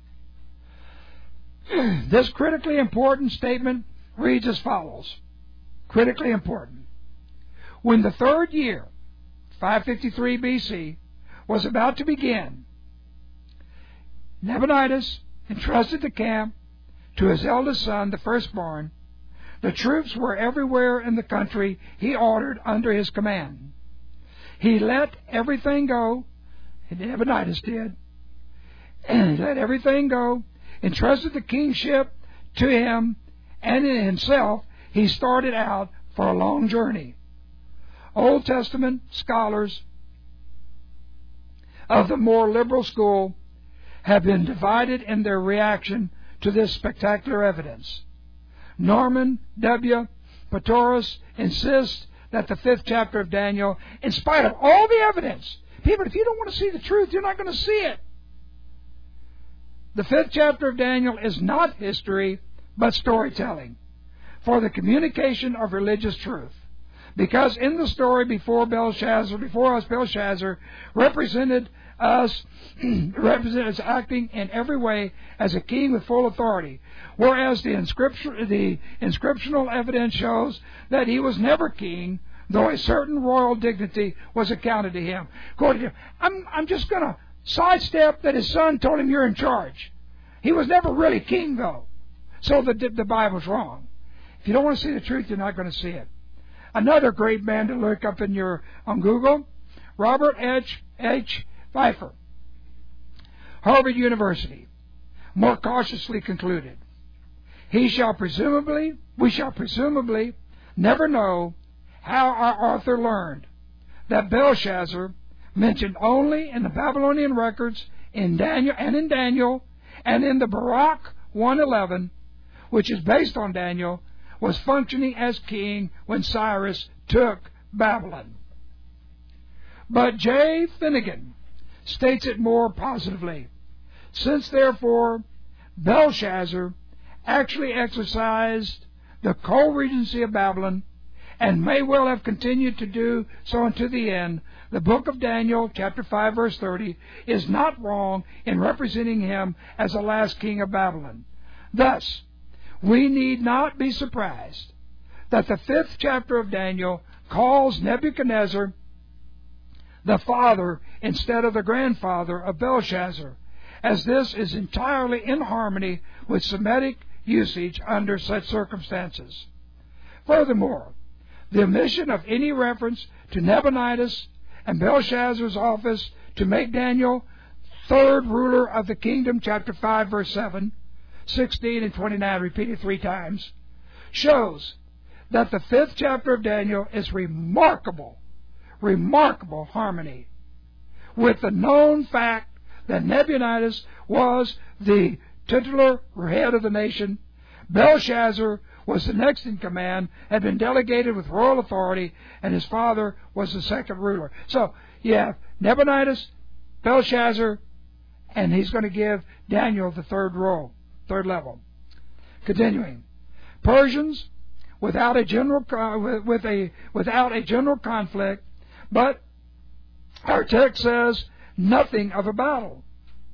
This critically important statement reads as follows. Critically important. When the 3rd year, 553 BC, was about to begin, Nabonidus entrusted the camp to his eldest son, the firstborn. The troops were everywhere in the country he ordered under his command. He let everything go, and Nabonidus did, and he let everything go, entrusted the kingship to him, and in himself he started out for a long journey. Old Testament scholars of the more liberal school have been divided in their reaction to this spectacular evidence. Norman W. Pretorius insists that the 5th chapter of Daniel, in spite of all the evidence, people, if you don't want to see the truth, you're not going to see it. The 5th chapter of Daniel is not history, but storytelling for the communication of religious truth. Because in the story before us, Belshazzar represented us acting in every way as a king with full authority, whereas the inscriptional evidence shows that he was never king, though a certain royal dignity was accounted to him. According to him, I'm just going to sidestep that his son told him you're in charge. He was never really king, though. So the Bible's wrong. If you don't want to see the truth, you're not going to see it. Another great man to look up on Google, Robert H. Pfeiffer, Harvard University, more cautiously concluded, we shall presumably never know how our author learned that Belshazzar, mentioned only in the Babylonian records in Daniel and in the Baruch 1:11, which is based on Daniel, was functioning as king when Cyrus took Babylon. But J. Finnegan states it more positively. Since, therefore, Belshazzar actually exercised the co-regency of Babylon, and may well have continued to do so unto the end, the book of Daniel, chapter 5, verse 30, is not wrong in representing him as the last king of Babylon. Thus, we need not be surprised that the 5th chapter of Daniel calls Nebuchadnezzar the father instead of the grandfather of Belshazzar, as this is entirely in harmony with Semitic usage under such circumstances. Furthermore, the omission of any reference to Nabonidus and Belshazzar's office to make Daniel third ruler of the kingdom, chapter 5, verse 7, 16 and 29, repeated 3 times, shows that the 5th chapter of Daniel is remarkable harmony with the known fact that Nabonidus was the titular head of the nation. Belshazzar was the next in command, had been delegated with royal authority, and his father was the second ruler. So you have Nabonidus, Belshazzar, and he's going to give Daniel the third level. Continuing, Persians without a general conflict, but our text says nothing of a battle.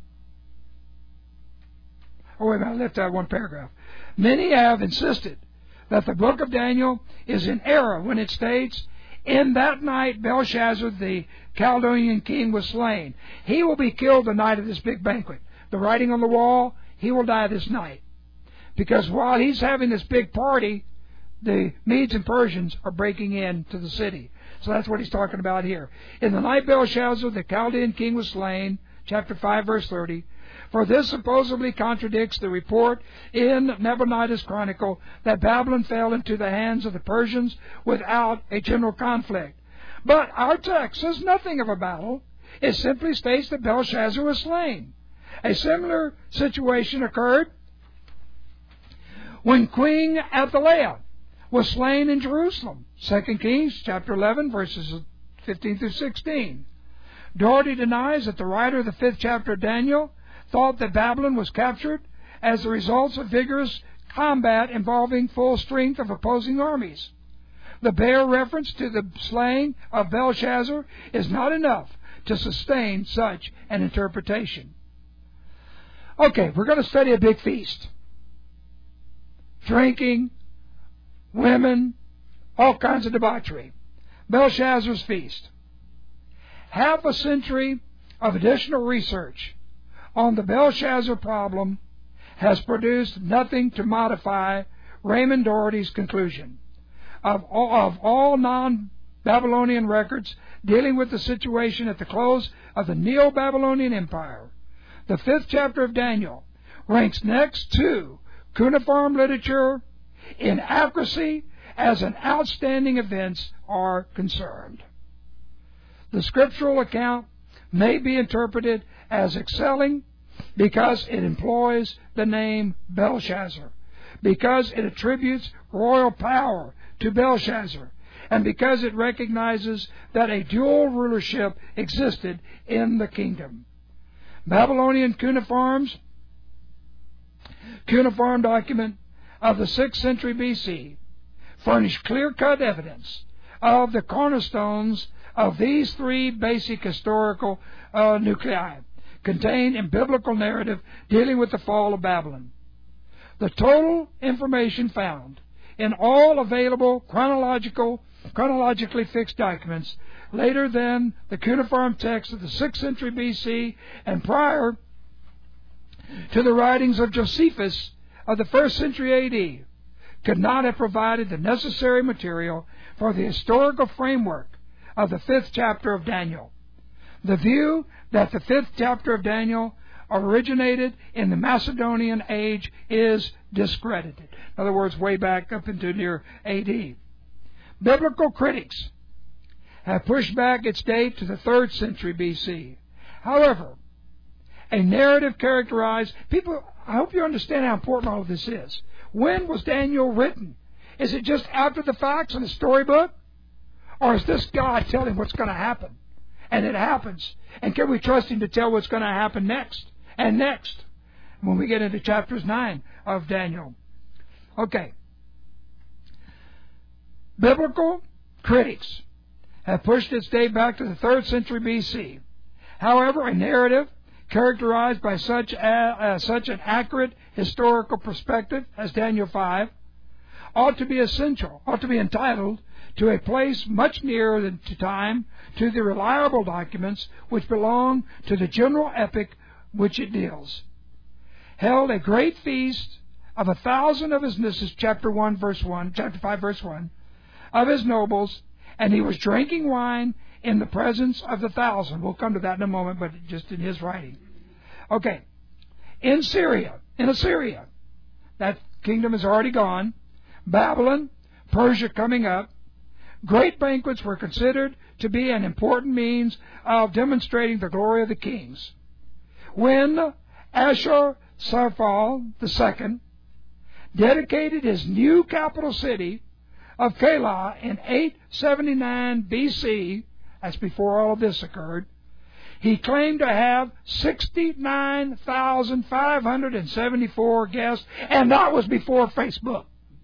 Oh, wait a minute, I left out one paragraph. Many have insisted that the book of Daniel is in error when it states, in that night Belshazzar the Chaldean king was slain. He will be killed the night of this big banquet. The writing on the wall, he will die this night. Because while he's having this big party, the Medes and Persians are breaking into the city. So that's what he's talking about here. In the night Belshazzar the Chaldean king was slain, chapter 5, verse 30, for this supposedly contradicts the report in Nabonidus' Chronicle that Babylon fell into the hands of the Persians without a general conflict. But our text says nothing of a battle. It simply states that Belshazzar was slain. A similar situation occurred when Queen Athaliah was slain in Jerusalem. 2 Kings chapter 11, verses 15 through 16. Doherty denies that the writer of the 5th chapter of Daniel thought that Babylon was captured as a result of vigorous combat involving full strength of opposing armies. The bare reference to the slaying of Belshazzar is not enough to sustain such an interpretation. Okay, we're going to study a big feast. Drinking, women, all kinds of debauchery. Belshazzar's feast. Half a century of additional research on the Belshazzar problem has produced nothing to modify Raymond Doherty's conclusion. Of all non-Babylonian records dealing with the situation at the close of the Neo-Babylonian Empire, the 5th chapter of Daniel ranks next to cuneiform literature in accuracy as an outstanding events are concerned. The scriptural account may be interpreted as excelling because it employs the name Belshazzar, because it attributes royal power to Belshazzar, and because it recognizes that a dual rulership existed in the kingdom. Babylonian cuneiform document of the 6th century BC furnish clear-cut evidence of the cornerstones of these 3 basic historical nuclei contained in biblical narrative dealing with the fall of Babylon. The total information found in all available chronologically fixed documents later than the cuneiform text of the 6th century BC and prior to the writings of Josephus of the 1st century AD could not have provided the necessary material for the historical framework of the 5th chapter of Daniel. The view that the 5th chapter of Daniel originated in the Macedonian age is discredited. In other words, way back up into near AD. Biblical critics have pushed back its date to the 3rd century BC. However, a narrative characterized... People, I hope you understand how important all of this is. When was Daniel written? Is it just after the facts in a storybook? Or is this God telling what's going to happen? And it happens. And can we trust Him to tell what's going to happen next? And next, when we get into chapters 9 of Daniel. Okay. Biblical critics have pushed its date back to the 3rd century BC. However, a narrative characterized by such an accurate historical perspective as Daniel 5 ought to be entitled to a place much nearer than to time to the reliable documents which belong to the general epic which it deals. Held a great feast of 1,000 of his, this is chapter 5 verse 1, of his nobles, and he was drinking wine in the presence of the 1,000. We'll come to that in a moment, but just in his writing. Okay. In Assyria, that kingdom is already gone. Babylon, Persia coming up. Great banquets were considered to be an important means of demonstrating the glory of the kings. When Ashur-Sarfal II dedicated his new capital city of Calah in 879 BC, that's before all of this occurred, he claimed to have 69,574 guests, and that was before Facebook.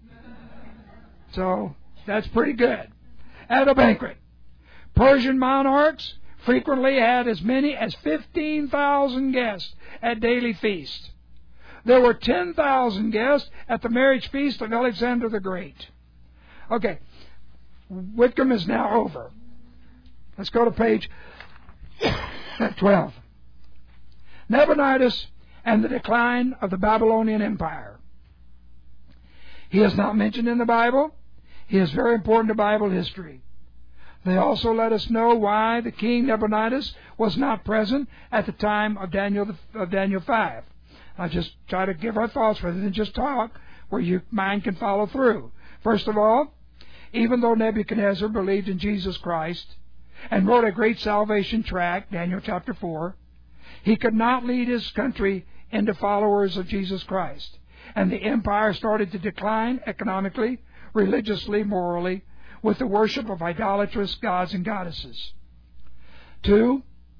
So, that's pretty good. At a banquet, Persian monarchs frequently had as many as 15,000 guests at daily feasts. There were 10,000 guests at the marriage feast of Alexander the Great. Okay, Whitcomb is now over. Let's go to page 12. Nabonidus and the decline of the Babylonian Empire. He is not mentioned in the Bible. He is very important to Bible history. They also let us know why the king Nabonidus was not present at the time of Daniel 5. I'll just try to give our thoughts rather than just talk, where your mind can follow through. First of all, even though Nebuchadnezzar believed in Jesus Christ and wrote a great salvation tract, Daniel chapter 4, he could not lead his country into followers of Jesus Christ. And the empire started to decline economically, religiously, morally, with the worship of idolatrous gods and goddesses. 2,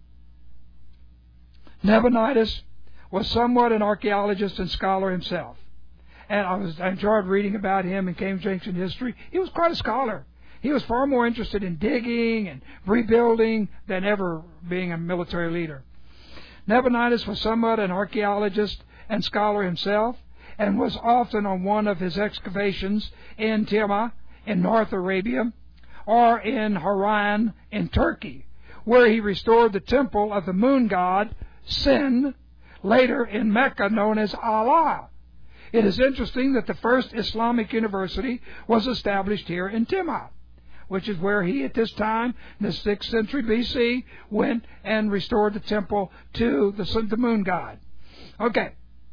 Nabonidus was somewhat an archaeologist and scholar himself. And I enjoyed reading about him in King James history. He was quite a scholar. He was far more interested in digging and rebuilding than ever being a military leader. Nabonidus was somewhat an archaeologist and scholar himself, and was often on one of his excavations in Timah in North Arabia, or in Haran in Turkey, where he restored the temple of the moon god Sin, later in Mecca known as Allah. It is interesting that the first Islamic university was established here in Timah, which is where he at this time, in the 6th century BC, went and restored the temple to the moon god. Okay.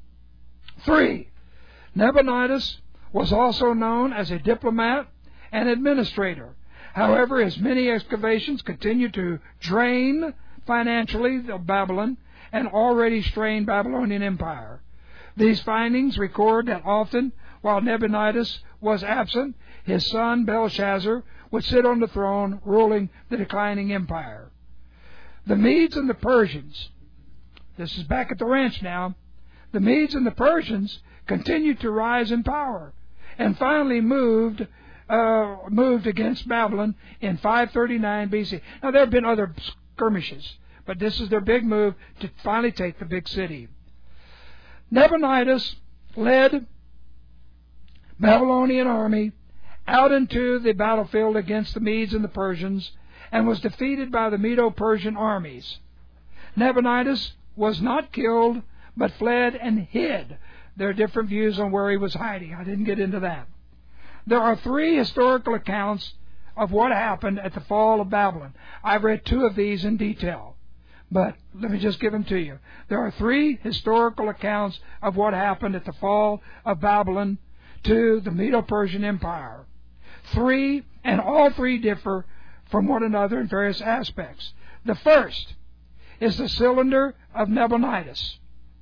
3. Nabonidus was also known as a diplomat and administrator. However, his many excavations continued to drain financially the Babylon and already strained Babylonian Empire. These findings record that often, while Nabonidus was absent, his son Belshazzar would sit on the throne, ruling the declining empire. The Medes and the Persians, this is back at the ranch now, the Medes and the Persians continued to rise in power, and finally moved against Babylon in 539 BC. Now, there have been other skirmishes, but this is their big move to finally take the big city. Nabonidus led Babylonian army out into the battlefield against the Medes and the Persians, and was defeated by the Medo-Persian armies. Nabonidus was not killed, but fled and hid. There are different views on where he was hiding. I didn't get into that. There are 3 historical accounts of what happened at the fall of Babylon. I've read 2 of these in detail. But let me just give them to you. There are 3 historical accounts of what happened at the fall of Babylon to the Medo-Persian Empire. 3, and all 3 differ from one another in various aspects. The first is the cylinder of Nabonidus.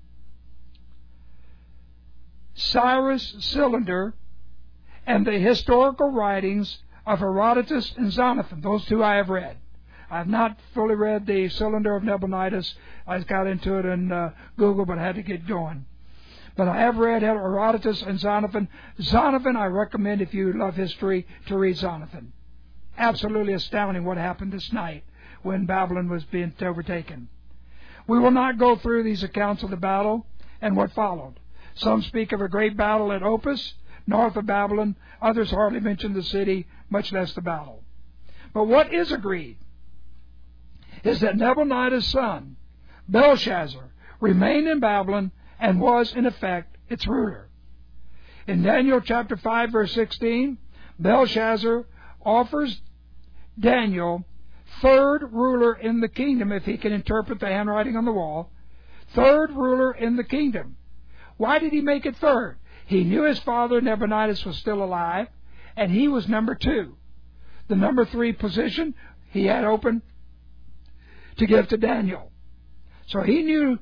Cyrus' cylinder and the historical writings of Herodotus and Xenophon. Those 2 I have read. I have not fully read the cylinder of Nabonidus. I got into it in Google, but I had to get going. But I have read Herodotus and Xenophon. Xenophon, I recommend, if you love history, to read Xenophon. Absolutely astounding what happened this night when Babylon was being overtaken. We will not go through these accounts of the battle and what followed. Some speak of a great battle at Opis, north of Babylon. Others hardly mention the city, much less the battle. But what is agreed is that Nabonidus' son, Belshazzar, remained in Babylon and was, in effect, its ruler. In Daniel chapter 5, verse 16, Belshazzar offers Daniel 3rd ruler in the kingdom, if he can interpret the handwriting on the wall. 3rd ruler in the kingdom. Why did he make it 3rd? He knew his father, Nabonidus, was still alive, and he was number 2. The number 3 position he had open to give to Daniel. So he knew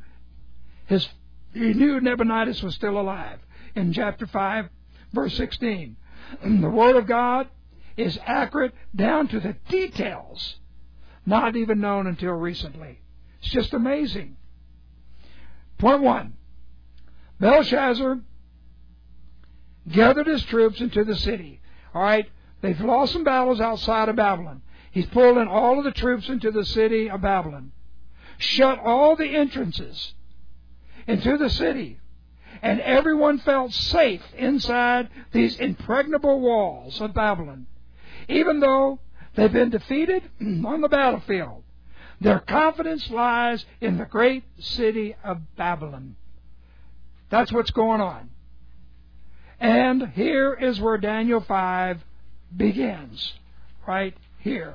Nabonidus was still alive. In chapter 5, verse 16, the Word of God is accurate down to the details, not even known until recently. It's just amazing. Point 1. Belshazzar gathered his troops into the city. All right, they've lost some battles outside of Babylon. He's pulled in all of the troops into the city of Babylon. Shut all the entrances into the city. And everyone felt safe inside these impregnable walls of Babylon. Even though they've been defeated on the battlefield, their confidence lies in the great city of Babylon. That's what's going on. And here is where Daniel 5 begins. Right here.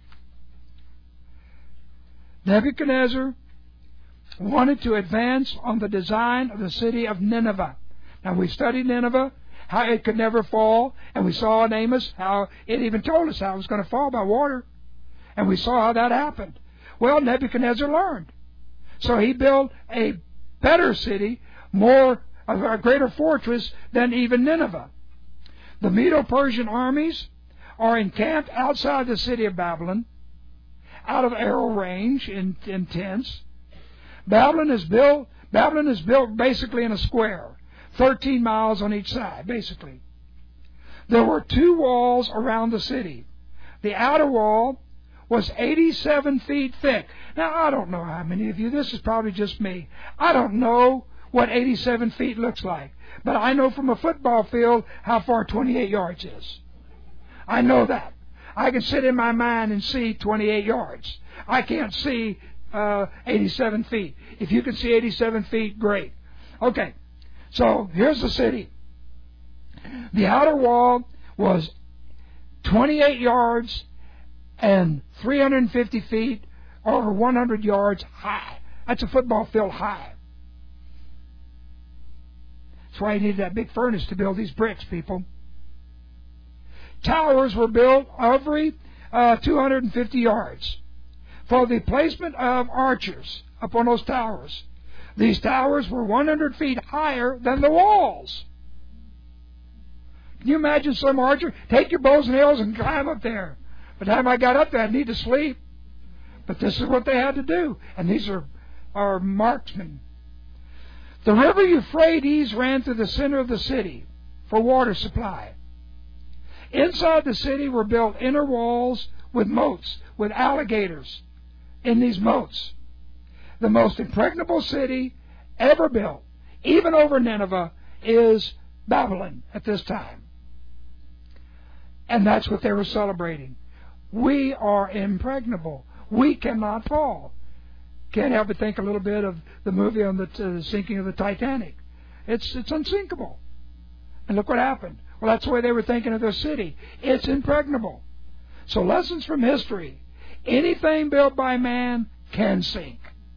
Nebuchadnezzar wanted to advance on the design of the city of Nineveh. Now, we studied Nineveh, how it could never fall, and we saw in Amos how it even told us how it was going to fall by water. And we saw how that happened. Well, Nebuchadnezzar learned. So he built a better city, a greater fortress than even Nineveh. The Medo-Persian armies are encamped outside the city of Babylon, out of arrow range in tents. Babylon is built basically in a square, 13 miles on each side, basically. There were 2 walls around the city. The outer wall was 87 feet thick. Now, I don't know how many of you, this is probably just me, I don't know what 87 feet looks like. But I know from a football field how far 28 yards is. I know that. I can sit in my mind and see 28 yards. I can't see 87 feet. If you can see 87 feet, great. Okay, so here's the city. The outer wall was 28 yards and 350 feet, over 100 yards high. That's a football field high. That's why you needed that big furnace to build these bricks, people. Towers were built every 250 yards for the placement of archers upon those towers. These towers were 100 feet higher than the walls. Can you imagine some archer? Take your bows and arrows and climb up there. By the time I got up there, I'd need to sleep. But this is what they had to do. And these are marksmen. The river Euphrates ran through the center of the city for water supply. Inside the city were built inner walls with moats, with alligators in these moats. The most impregnable city ever built, even over Nineveh, is Babylon at this time. And that's what they were celebrating. We are impregnable. We cannot fall. Can't help but think a little bit of the movie on the sinking of the Titanic. It's unsinkable. And look what happened. Well, that's the way they were thinking of their city. It's impregnable. So lessons from history. Anything built by man can sink.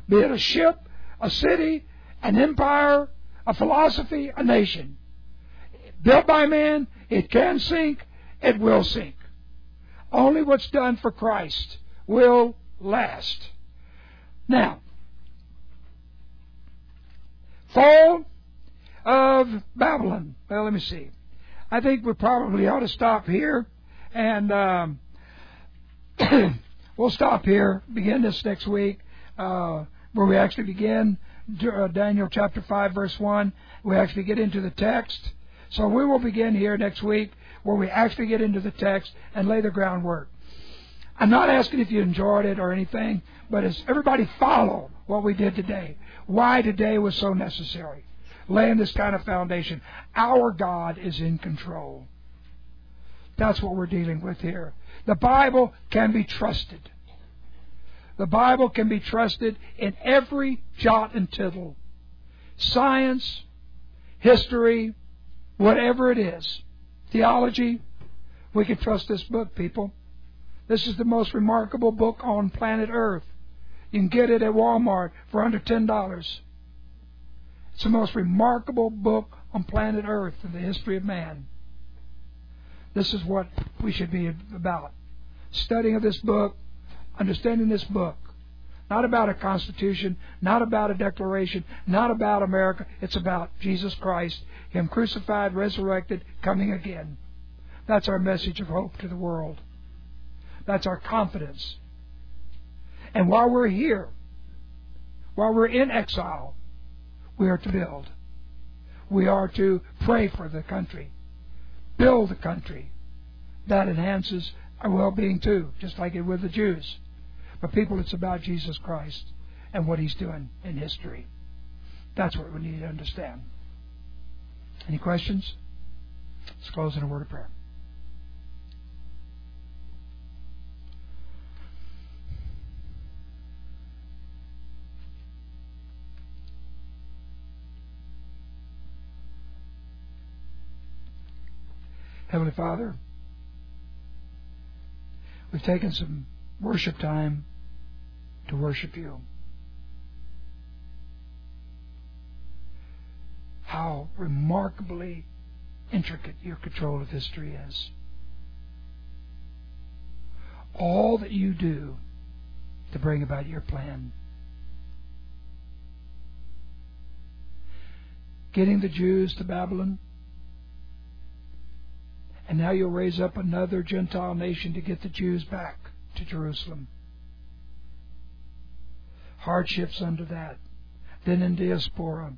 Be it a ship, a city, an empire, a philosophy, a nation. Built by man, it can sink, it will sink. Only what's done for Christ will last. Now, fall of Babylon. Well, let me see. I think we probably ought to stop here, and we'll stop here, begin this next week, where we actually begin Daniel chapter 5, verse 1. We actually get into the text. So we will begin here next week, where we actually get into the text and lay the groundwork. I'm not asking if you enjoyed it or anything, but as everybody follow what we did today, why today was so necessary, laying this kind of foundation. Our God is in control. That's what we're dealing with here. The Bible can be trusted. The Bible can be trusted in every jot and tittle. Science, history, whatever it is. Theology, we can trust this book, people. This is the most remarkable book on planet Earth. You can get it at Walmart for under $10. It's the most remarkable book on planet Earth in the history of man. This is what we should be about. Studying of this book, understanding this book. Not about a constitution, not about a declaration, not about America. It's about Jesus Christ, Him crucified, resurrected, coming again. That's our message of hope to the world. That's our confidence. And while we're here, while we're in exile, we are to build. We are to pray for the country. Build the country. That enhances our well-being too, just like it with the Jews. But people, it's about Jesus Christ and what He's doing in history. That's what we need to understand. Any questions? Let's close in a word of prayer. Heavenly Father, we've taken some worship time to worship You. How remarkably intricate Your control of history is. All that You do to bring about Your plan. Getting the Jews to Babylon, and now You'll raise up another Gentile nation to get the Jews back to Jerusalem. Hardships under that. Then in diaspora.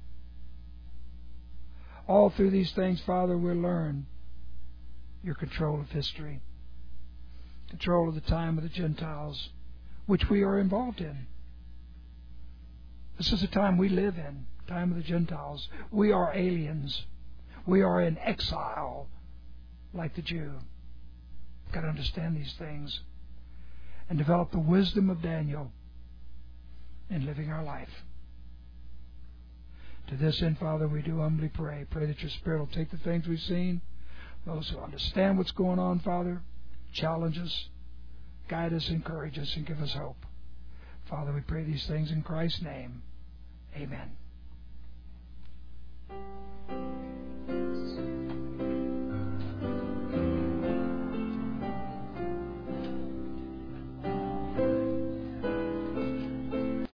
All through these things, Father, we'll learn Your control of history. Control of the time of the Gentiles, which we are involved in. This is the time we live in, time of the Gentiles. We are aliens. We are in exile, like the Jew. We've got to understand these things and develop the wisdom of Daniel in living our life. To this end, Father, we do humbly pray. Pray that Your Spirit will take the things we've seen, those who understand what's going on, Father, challenge us, guide us, encourage us, and give us hope. Father, we pray these things in Christ's name. Amen.